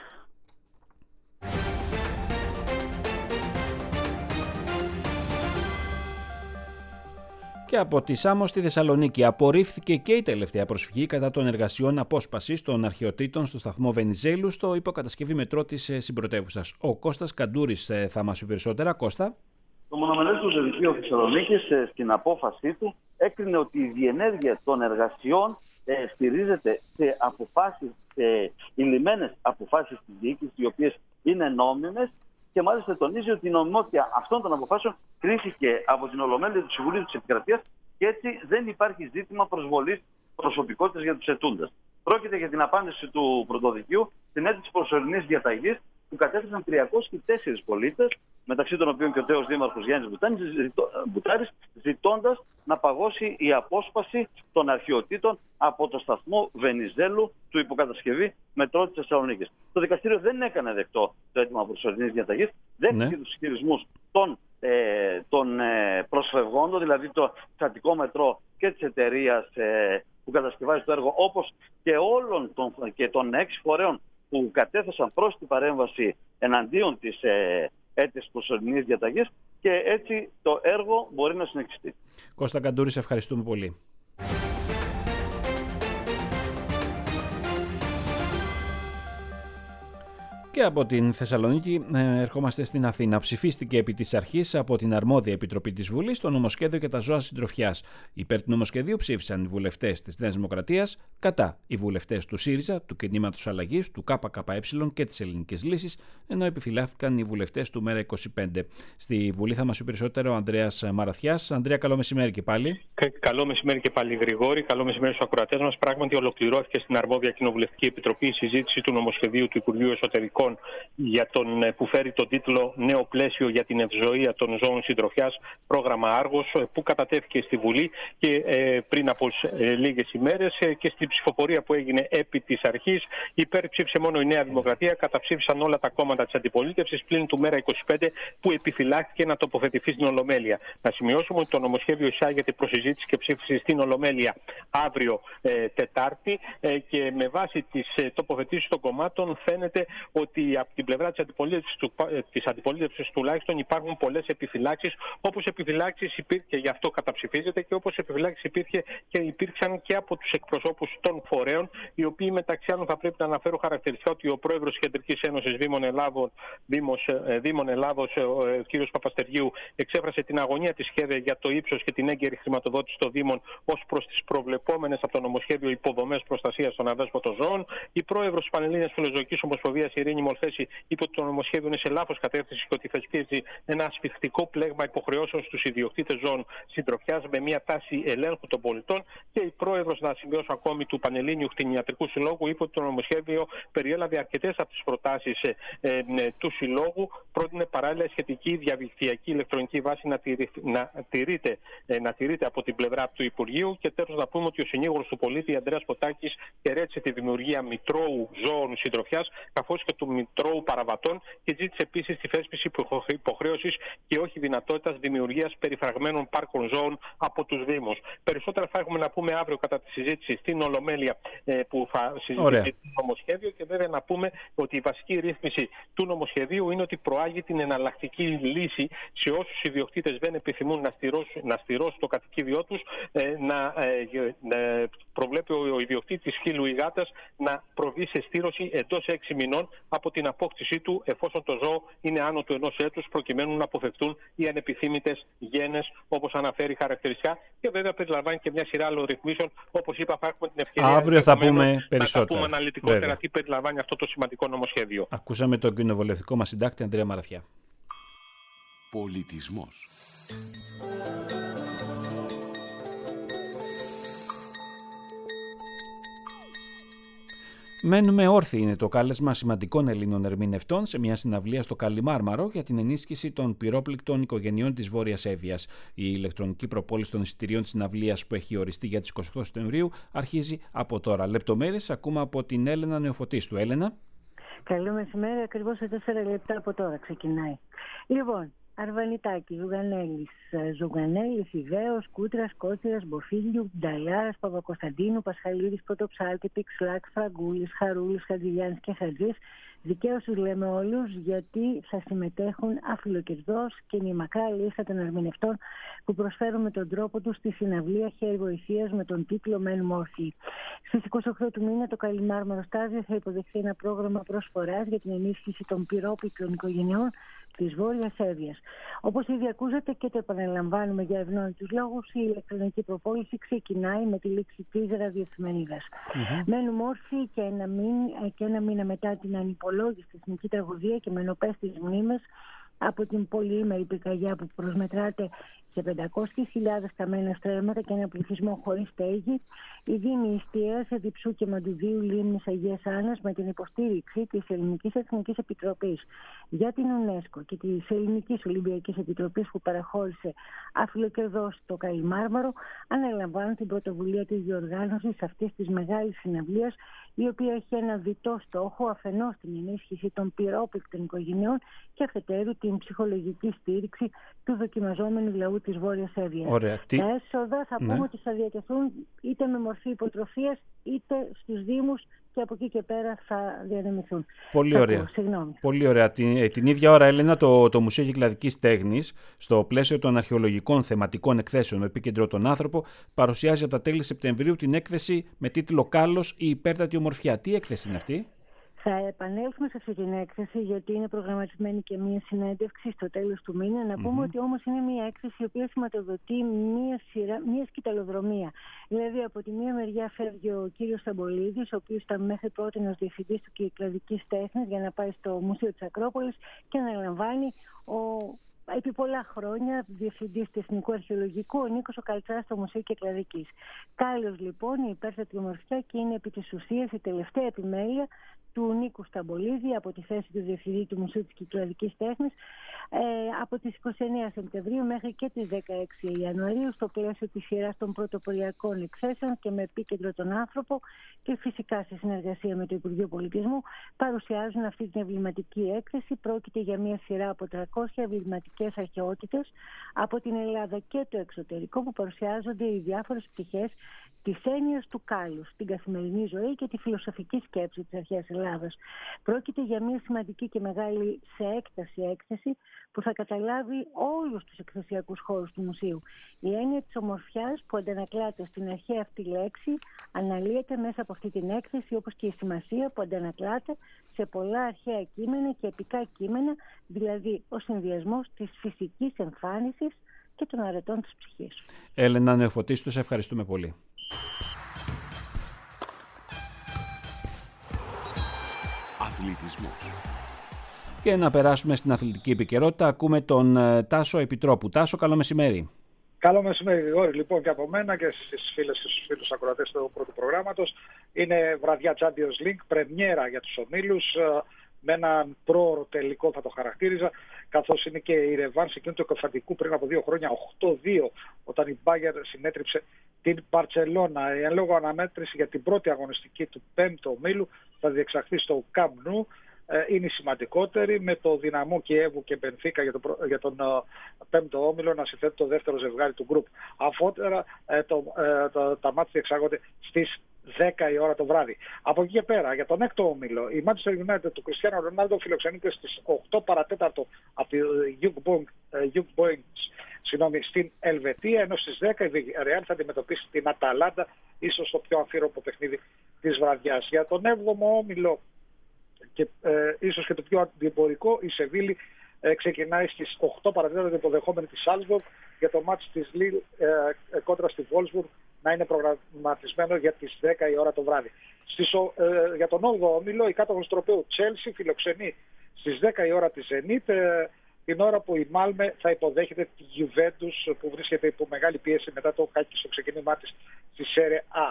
Και από τη Σάμο στη Θεσσαλονίκη απορρίφθηκε και η τελευταία προσφυγή κατά των εργασιών απόσπασης των αρχαιοτήτων στο σταθμό Βενιζέλου στο υποκατασκευή μετρό της συμπρωτεύουσας. Ο Κώστας Καντούρης θα μας πει περισσότερα. Κώστα. Το μονομελές του Δικείου Θεσσαλονίκης στην απόφασή του έκρινε ότι η διενέργεια των εργασιών ε, στηρίζεται σε αποφάσεις, σε ηλυμένες αποφάσεις της διοίκησης, οι οποίες είναι νόμιμες, και μάλιστα τονίζει ότι η νομιμότητα αυτών των αποφάσεων κρίθηκε από την Ολομέλεια του Συμβουλίου της Επικρατείας και έτσι δεν υπάρχει ζήτημα προσβολής προσωπικότητας για τους ετούντες. Πρόκειται για την απάντηση του Πρωτοδικείου στην αίτηση προσωρινής διαταγής που κατέθεσαν τριακόσιοι τέσσερις πολίτες, μεταξύ των οποίων και ο τέος δήμαρχος Γιάννης Μπουτάρης, ζητώντας να παγώσει η απόσπαση των αρχαιοτήτων από το σταθμό Βενιζέλου του υποκατασκευή μετρό της Θεσσαλονίκης. Το δικαστήριο δεν έκανε δεκτό το αίτημα προσωρινής διαταγής, δέχτηκε ναι. τους ισχυρισμούς των, ε, των ε, προσφευγόντων, δηλαδή το στατικό μετρό και της εταιρείας ε, που κατασκευάζει το έργο, όπως και όλων των, και των έξι φορέων που κατέθεσαν προς την παρέμβαση εναντίον της ε, αίτησης προσωρινής διαταγής, και έτσι το έργο μπορεί να συνεχιστεί. Κώστα Καντούρη, σε ευχαριστούμε πολύ. Και από την Θεσσαλονίκη ε, ερχόμαστε στην Αθήνα. Ψηφίστηκε επί της αρχής από την αρμόδια επιτροπή της Βουλής το νομοσχέδιο για τα ζώα συντροφιάς. Υπέρ του νομοσχεδίου ψήφισαν οι βουλευτές της Νέας Δημοκρατίας, κατά οι βουλευτές του ΣΥΡΙΖΑ, του Κινήματος Αλλαγής, του ΚΚΕ και της Ελληνικής Λύσης, ενώ επιφυλάχθηκαν οι βουλευτές του ΜΕΡΑ είκοσι πέντε. Στη Βουλή θα μας πει περισσότερο ο Ανδρέας Μαραθιάς. Ανδρέα, καλό μεσημέρι και πάλι. Καλό μεσημέρι και πάλι, Γρηγόρη. Καλό μεσημέρι στους ακροατές μας. Πράγματι, ολοκληρώθηκε στην αρμόδια Κοινοβουλευτική Επιτροπή η συζήτηση του νομοσχεδίου του Υπουργείου Εσωτερικών για τον, που φέρει τον τίτλο «Νέο πλαίσιο για την ευζοία των ζώων συντροφιάς, πρόγραμμα Άργος», που κατατέθηκε στη Βουλή και ε, πριν από ε, λίγες ημέρες ε, και στην ψηφοφορία που έγινε επί της αρχής υπέρψηφισε μόνο η Νέα Δημοκρατία, καταψήφισαν όλα τα κόμματα της αντιπολίτευσης πλην του ΜΕΡΑ είκοσι πέντε που επιφυλάχθηκε να τοποθετηθεί στην Ολομέλεια. Να σημειώσουμε ότι το νομοσχέδιο εισάγεται προς συζήτηση και ψήφιση στην Ολομέλεια αύριο ε, Τετάρτη ε, και με βάση τις ε, τοποθετήσεις των κομμάτων φαίνεται ότι από την πλευρά της αντιπολίτευσης, του, της αντιπολίτευσης τουλάχιστον υπάρχουν πολλές επιφυλάξεις, όπως επιφυλάξεις υπήρχε και γι' αυτό καταψηφίζεται, και όπως επιφυλάξεις υπήρχε και υπήρξαν και από τους εκπροσώπους των φορέων, οι οποίοι μεταξύ άλλων θα πρέπει να αναφέρω χαρακτηριστικά ότι ο πρόεδρος της Κεντρικής Ένωσης Δήμων Ελλάδος, Δήμος, Δήμων Ελλάδος, ο κ. Παπαστεργίου, εξέφρασε την αγωνία της ΧΕΔΕ για το ύψος και την έγκαιρη χρηματοδότηση των Δήμων ως προς τις προβλεπόμενες από το νομοσχέδιο υποδομές προστασίας των αδέσποτων ζώων. Η πρόεδρος της Πανελλήνιας Φιλοζωικής Ομοσπονδίας, Ειρήνη Μολθέση, είπε ότι το νομοσχέδιο είναι σε λάθος κατεύθυνση και ότι θεσπίζει ένα ασφιχτικό πλέγμα υποχρεώσεων στους ιδιοκτήτες ζώων συντροφιάς με μια τάση ελέγχου των πολιτών. Και η πρόεδρος, να σημειώσω ακόμη, του Πανελλήνιου Κτηνιατρικού Συλλόγου, είπε ότι το νομοσχέδιο περιέλαβε αρκετές από τις προτάσεις ε, ε, του Συλλόγου. Πρότεινε παράλληλα σχετική διαδικτυακή ηλεκτρονική βάση να, τηρεί, να, τηρείται, ε, να τηρείται από την πλευρά του Υπουργείου. Και τέλος, να πούμε ότι ο συνήγορος του πολίτη, Ανδρέας Ποτάκης, χαιρέτησε τη δημιουργία μητρώου ζώων συντροφιάς καθώς και του μητρώου παραβατών και ζήτησε επίσης τη θέσπιση υποχρέωσης και όχι δυνατότητας δημιουργίας περιφραγμένων πάρκων ζώων από τους Δήμους. Περισσότερα θα έχουμε να πούμε αύριο κατά τη συζήτηση στην Ολομέλεια ε, που θα συζητήσει το νομοσχέδιο, και βέβαια να πούμε ότι η βασική ρύθμιση του νομοσχεδίου είναι ότι προάγει την εναλλακτική λύση σε όσους ιδιοκτήτες δεν επιθυμούν να στηρώσουν, να στηρώσουν το κατοικίδιό τους, ε, να ε, ε, προβλέπει ο ιδιοκτήτης χείλου ή γάτας να προβεί σε στήρωση εντός έξι μηνών από την απόκτησή του, εφόσον το ζώο είναι άνω του ενός έτους, προκειμένου να αποφευθούν οι ανεπιθύμητες γένες, όπως αναφέρει χαρακτηριστικά, και βέβαια περιλαμβάνει και μια σειρά άλλων ρυθμίσεων. Όπως είπα, θα έχουμε την ευκαιρία αύριο θα πούμε περισσότερα. Θα πούμε αναλυτικότερα βέβαια τι περιλαμβάνει αυτό το σημαντικό νομοσχέδιο. Ακούσαμε τον κοινοβουλευτικό μας συντάκτη Ανδρέα Μαραθιά. Πολιτισμός. Μένουμε όρθιοι είναι το κάλεσμα σημαντικών Ελλήνων ερμηνευτών σε μια συναυλία στο Καλιμάρμαρο για την ενίσχυση των πυρόπληκτων οικογενειών της Βόρειας Εύβοιας. Η ηλεκτρονική προπόληση των εισιτηρίων της συναυλίας που έχει οριστεί για τις είκοσι οκτώ Σεπτεμβρίου αρχίζει από τώρα. Λεπτομέρειες ακούμε από την Έλενα Νεοφωτίστου. Έλενα. Καλό μεσημέρι, ακριβώς σε τέσσερα λεπτά από τώρα ξεκινάει. Λοιπόν, Αρβανιτάκη, Ζουγανέλης, Ζουγανέλης, Ιδέος, Κούτρας, Κότσιρας, Μποφίλιου, Νταλιάρας, Παπακοσταντίνου, Πασχαλίδης, Πρωτοψάλτη, Πιξλάκ, Φραγκούλης, Χαρούλης, Χατζηγιάννης και Χατζής. Δικαίως τους λέμε όλους, γιατί θα συμμετέχουν αφιλοκερδώς και είναι η μακρά λίστα των ερμηνευτών που προσφέρουν με τον τρόπο τους στη συναυλία Χέρι Βοηθείας με τον τίτλο «Μένουμε όρθιοι». Στις είκοσι οκτώ του μήνα το Καλιμάρμαρο Στάζιο θα υποδεχθεί ένα πρόγραμμα προσφοράς για την ενίσχυση των πυρόπληκτων οικογενειών της Βόρειας Εύβοιας. Όπως ήδη ακούσατε και το επαναλαμβάνουμε για ευνόητους λόγους, η ηλεκτρονική προπόληση ξεκινάει με τη λήξη της ραδιοεφημερίδας. Mm-hmm. Μένουμε όρθιοι και ένα, μήνα, και ένα μήνα μετά την ανυπολόγιστη εθνική τραγωδία και με νοπές τις μνήμες από την πολυήμερη πυρκαγιά που προσμετράται σε πεντακόσιες χιλιάδες καμένα στρέμματα και ένα πληθυσμό χωρίς στέγη, η Δήμη Ιστίας, Διψού και Μαντουδίου Λίμνης Αγίας Άννας με την υποστήριξη της Ελληνικής Εθνικής Επιτροπής για την UNESCO και της Ελληνικής Ολυμπιακής Επιτροπής που παραχώρησε αφιλοκερδώς το Καλιμάρμαρο, αναλαμβάνουν την πρωτοβουλία της διοργάνωσης αυτής της μεγάλης συναυλίας, η οποία έχει ένα διτό στόχο, αφενός την ενίσχυση των πυρόπληκτων οικογενειών και αφετέρου την ψυχολογική στήριξη του δοκιμαζόμενου λαού της Βόρειας Εύβοιας. Ωραία. Τα έσοδα θα πούμε ναι. ότι θα διατεθούν είτε με μορφή υποτροφίας είτε στους Δήμους και από εκεί και πέρα θα διανεμηθούν. Πολύ ωραία. Πολύ ωραία. Την, την ίδια ώρα, Έλενα, το, το Μουσείο Κυκλαδικής Τέχνης, στο πλαίσιο των αρχαιολογικών θεματικών εκθέσεων με επίκεντρο τον άνθρωπο, παρουσιάζει από τα τέλη Σεπτεμβρίου την έκθεση με τίτλο «Κάλος, η υπέρτατη ομορφιά». Τι έκθεση είναι αυτή? Θα επανέλθουμε σε αυτή την έκθεση, γιατί είναι προγραμματισμένη και μία συνέντευξη στο τέλος του μήνα. Να πούμε mm-hmm. ότι όμως είναι μία έκθεση η οποία σηματοδοτεί μία, σειρά, μία σκηταλοδρομία. Δηλαδή, από τη μία μεριά φεύγει ο κύριος Σταμπολίδης, ο οποίος ήταν μέχρι πρώτη ως διευθυντής του Κυκλαδικής Τέχνης, για να πάει στο Μουσείο της Ακρόπολης και να αναλαμβάνει ο επί πολλά χρόνια διευθυντής του Εθνικού Αρχαιολογικού, ο Νίκος ο Καλτσάς στο Μουσείο Κυκλαδικής. Κάλλος λοιπόν, η υπέρτατη ομορφιά, και είναι επί της ουσίας η τελευταία επιμέλεια του Νίκου Σταμπολίδη από τη θέση του Διευθυντή του Μουσείου της Κυκλαδικής Τέχνης ε, από τις είκοσι εννέα Σεπτεμβρίου μέχρι και τις δεκαέξι Ιανουαρίου, στο πλαίσιο της σειράς των πρωτοποριακών εκθέσεων και με επίκεντρο τον άνθρωπο, και φυσικά σε συνεργασία με το Υπουργείο Πολιτισμού παρουσιάζουν αυτή την εμβληματική έκθεση. Πρόκειται για μια σειρά από τριακόσιες εμβληματικές αρχαιότητες από την Ελλάδα και το εξωτερικό, που παρουσιάζονται οι διάφορες πτυχές της έννοιας του κάλους στην καθημερινή ζωή και τη φιλοσοφική σκέψη της αρχαίας Ελλάδας. Πρόκειται για μια σημαντική και μεγάλη σε έκταση έκθεση που θα καταλάβει όλους τους εκθεσιακούς χώρους του μουσείου. Η έννοια της ομορφιάς που αντανακλάται στην αρχαία αυτή λέξη αναλύεται μέσα από αυτή την έκθεση, όπως και η σημασία που αντανακλάται σε πολλά αρχαία κείμενα και επικά κείμενα, δηλαδή ο συνδυασμός της φυσικής εμφάνισης και των αρετών της ψυχής. Έλενα Νεοφωτίστου, σε ευχαριστούμε πολύ. Αθλητισμός. Και να περάσουμε στην αθλητική επικαιρότητα. Ακούμε τον Τάσο Επιτρόπου. Τάσο, καλό μεσημέρι. Καλό μεσημέρι, Γρηγόρη. Λοιπόν, και από μένα και στις φίλες και στους φίλους ακροατές του πρώτου προγράμματος. Είναι βραδιά Champions League, πρεμιέρα για τους ομίλους, με έναν πρόωρο τελικό θα το χαρακτήριζα, καθώς είναι και η ρεβάνση εκείνου του εκοφαντικού πριν από δύο χρόνια, οκτώ δύο, όταν η Bayern συνέτριψε την Μπαρτσελώνα. Η εν λόγω αναμέτρηση για την πρώτη αγωνιστική του πέμπτου ομίλου θα διεξαχθεί στο Camp Nou. Είναι η σημαντικότερη, με το Δυναμό Κιέβου και Μπενφίκα για, το, για τον uh, πέμπτο όμιλο να συνθέτει το δεύτερο ζευγάρι του γκρουπ. Αφότερα ε, το, ε, το, τα μάτια διεξάγονται στις δέκα η ώρα το βράδυ. Από εκεί και πέρα, για τον έκτο όμιλο, η Manchester United του Κριστιάνο Ρονάλντο φιλοξενείται στις οκτώ παρατέταρτο από τη Young Boys συγγνώμη, στην Ελβετία, ενώ στις δέκα η Real θα αντιμετωπίσει την Αταλάντα, ίσως το πιο αμφίροπο παιχνίδι της βραδιάς. Για τον έβδομο όμιλο και ε, ίσως και το πιο αντιπορικό, η Σεβίλη ε, ξεκινάει στις οκτώ παρατέταρτο υποδεχόμενη τη Σάλσμπουργκ για το μάτς της Λιλ ε, ε, κόντρα στη Βόλσμπουργκ να είναι προγραμματισμένο για τις δέκα η ώρα το βράδυ. Στις, ε, για τον όγδοο όμιλο, η κάτοχος τροπαίου Chelsea φιλοξενεί στις δέκα η ώρα τη Zenit, ε, την ώρα που η Μάλμε θα υποδέχεται τη Juventus που βρίσκεται υπό μεγάλη πίεση μετά το χάκι στο ξεκίνημά της στη Serie A.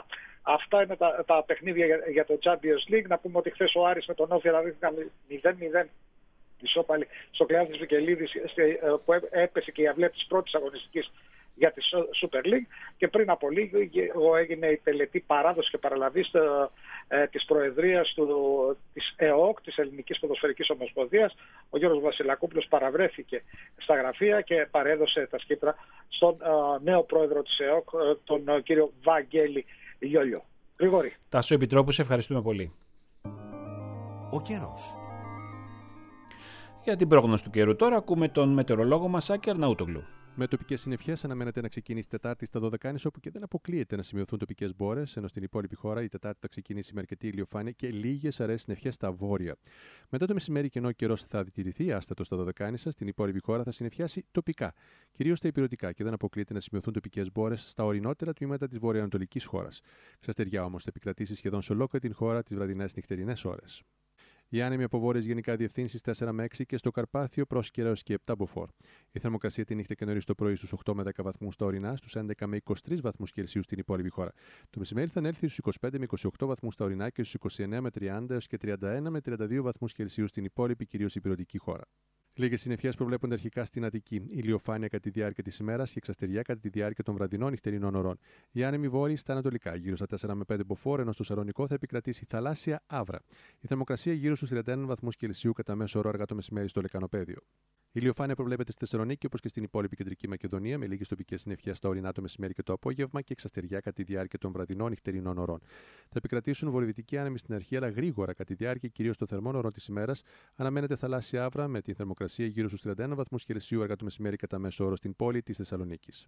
Αυτά είναι τα, τα παιχνίδια για, για το Champions League. Να πούμε ότι χθες ο Άρης με τον Όφη αναδείχθηκαν μηδέν μηδέν ισόπαλοι στο Κλεάνθης Βικελίδης, που έπεσε και η αυλαία της πρώτης αγωνιστικής για τη Super League, και πριν από λίγο έγινε η τελετή παράδοση και παραλαβής ε, της Προεδρίας του, της ΕΟΚ, της Ελληνικής Ποδοσφαιρικής Ομοσπονδίας. Ο Γιώργος Βασιλακόπουλος παραβρέθηκε στα γραφεία και παρέδωσε τα σκύπτρα στον ε, νέο πρόεδρο της ΕΟΚ, ε, τον ε, κύριο Βαγγέλη Λιόλιο. Γρηγόρη. Τάσο Επιτρόπου, σε ευχαριστούμε πολύ. Ο καιρός. Για την πρόγνωση του καιρού τώρα ακούμε τον μετεωρολόγο μας Άκη Αρναούτογλου. Με τοπικές συννεφιές αναμένεται να ξεκινήσει η Τετάρτη στα Δωδεκάνησα, όπου και δεν αποκλείεται να σημειωθούν τοπικές μπόρες, ενώ στην υπόλοιπη χώρα η Τετάρτη θα ξεκινήσει με αρκετή ηλιοφάνεια και λίγες αραιές συννεφιές στα βόρεια. Μετά το μεσημέρι, και ενώ ο καιρός θα διατηρηθεί άστατο στα Δωδεκάνησα, στην υπόλοιπη χώρα θα συννεφιάσει τοπικά, κυρίως στα ηπειρωτικά, και δεν αποκλείεται να σημειωθούν τοπικές μπόρες στα ορεινότερα τμήματα της βορειοανατολικής χώρας. Ξαστεριά όμως θα επικρατήσει σχεδόν σε ολόκληρη την χώρα τις βραδινές νυχτερινές ώρες. Οι άνεμοι από βόρειες γενικά διευθύνσεις τέσσερα με έξι και στο Καρπάθιο πρόσκαιρα έως και επτά μποφόρ. Η θερμοκρασία τη νύχτα και νωρίς το πρωί στους οκτώ με δέκα βαθμούς στα ορεινά, στους έντεκα με είκοσι τρεις βαθμούς Κελσίου στην υπόλοιπη χώρα. Το μεσημέρι θα ανέλθει στους είκοσι πέντε με είκοσι οκτώ βαθμούς στα ορεινά και στους είκοσι εννέα με τριάντα έως και τριάντα ένα με τριάντα δύο βαθμούς Κελσίου στην υπόλοιπη κυρίως ηπειρωτική χώρα. Λίγες συννεφιές προβλέπονται αρχικά στην Αττική. Ηλιοφάνεια κατά τη διάρκεια της ημέρας και εξαστεριά κατά τη διάρκεια των βραδινών νυχτερινών ωρών. Οι άνεμοι βόρειοι στα ανατολικά, γύρω στα τέσσερα με πέντε μποφόρ, ενώ στο Σαλονικό θα επικρατήσει θαλάσσια άβρα. Η θερμοκρασία γύρω στους τριάντα ένα βαθμούς Κελσίου κατά μέσο όρο αργά το μεσημέρι στο Λεκανοπέδιο. Η ηλιοφάνεια προβλέπεται στη Θεσσαλονίκη όπως και στην υπόλοιπη κεντρική Μακεδονία, με λίγες τοπικές συννεφιές στα ορεινά το μεσημέρι και το απόγευμα και εξαστεριά κατά τη διάρκεια των βραδινών νυχτερινών ωρών. Θα επικρατήσουν βορειοδυτικοί άνεμοι στην αρχή, αλλά γρήγορα κατά τη διάρκεια κυρίως των θερμών ωρών της ημέρας αναμένεται θαλάσσια άβρα με την θερμοκρασία γύρω στους τριάντα ένα βαθμούς Κελσίου αργά το μεσημέρι κατά μέσο όρο στην πόλη της Θεσσαλονίκης.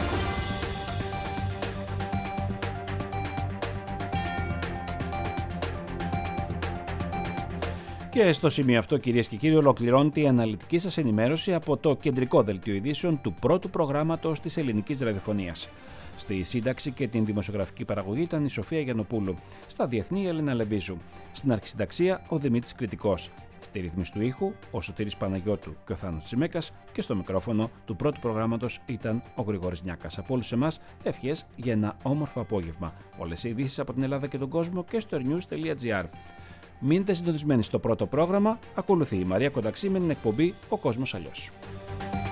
Και στο σημείο αυτό, κυρίες και κύριοι, ολοκληρώνεται η αναλυτική σας ενημέρωση από το κεντρικό δελτίο ειδήσεων του πρώτου προγράμματος της ελληνικής ραδιοφωνίας. Στη σύνταξη και την δημοσιογραφική παραγωγή ήταν η Σοφία Γιαννοπούλου. Στα διεθνή, η Ελένα Λεμπίζου. Στην αρχισυνταξία, ο Δημήτρης Κρητικός. Στη ρύθμιση του ήχου, ο Σωτήρης Παναγιώτου και ο Θάνος Τσιμέκας, και στο μικρόφωνο του πρώτου προγράμματος ήταν ο Γρηγόρης Νιάκας. Από όλους εμάς, ευχές για ένα όμορφο απόγευμα. Όλες οι ειδήσεις από την Ελλάδα και τον κόσμο και στο news τελεία gr. Μείνετε συντονισμένοι στο πρώτο πρόγραμμα. Ακολουθεί η Μαρία Κονταξή με την εκπομπή «Ο κόσμος αλλιώς».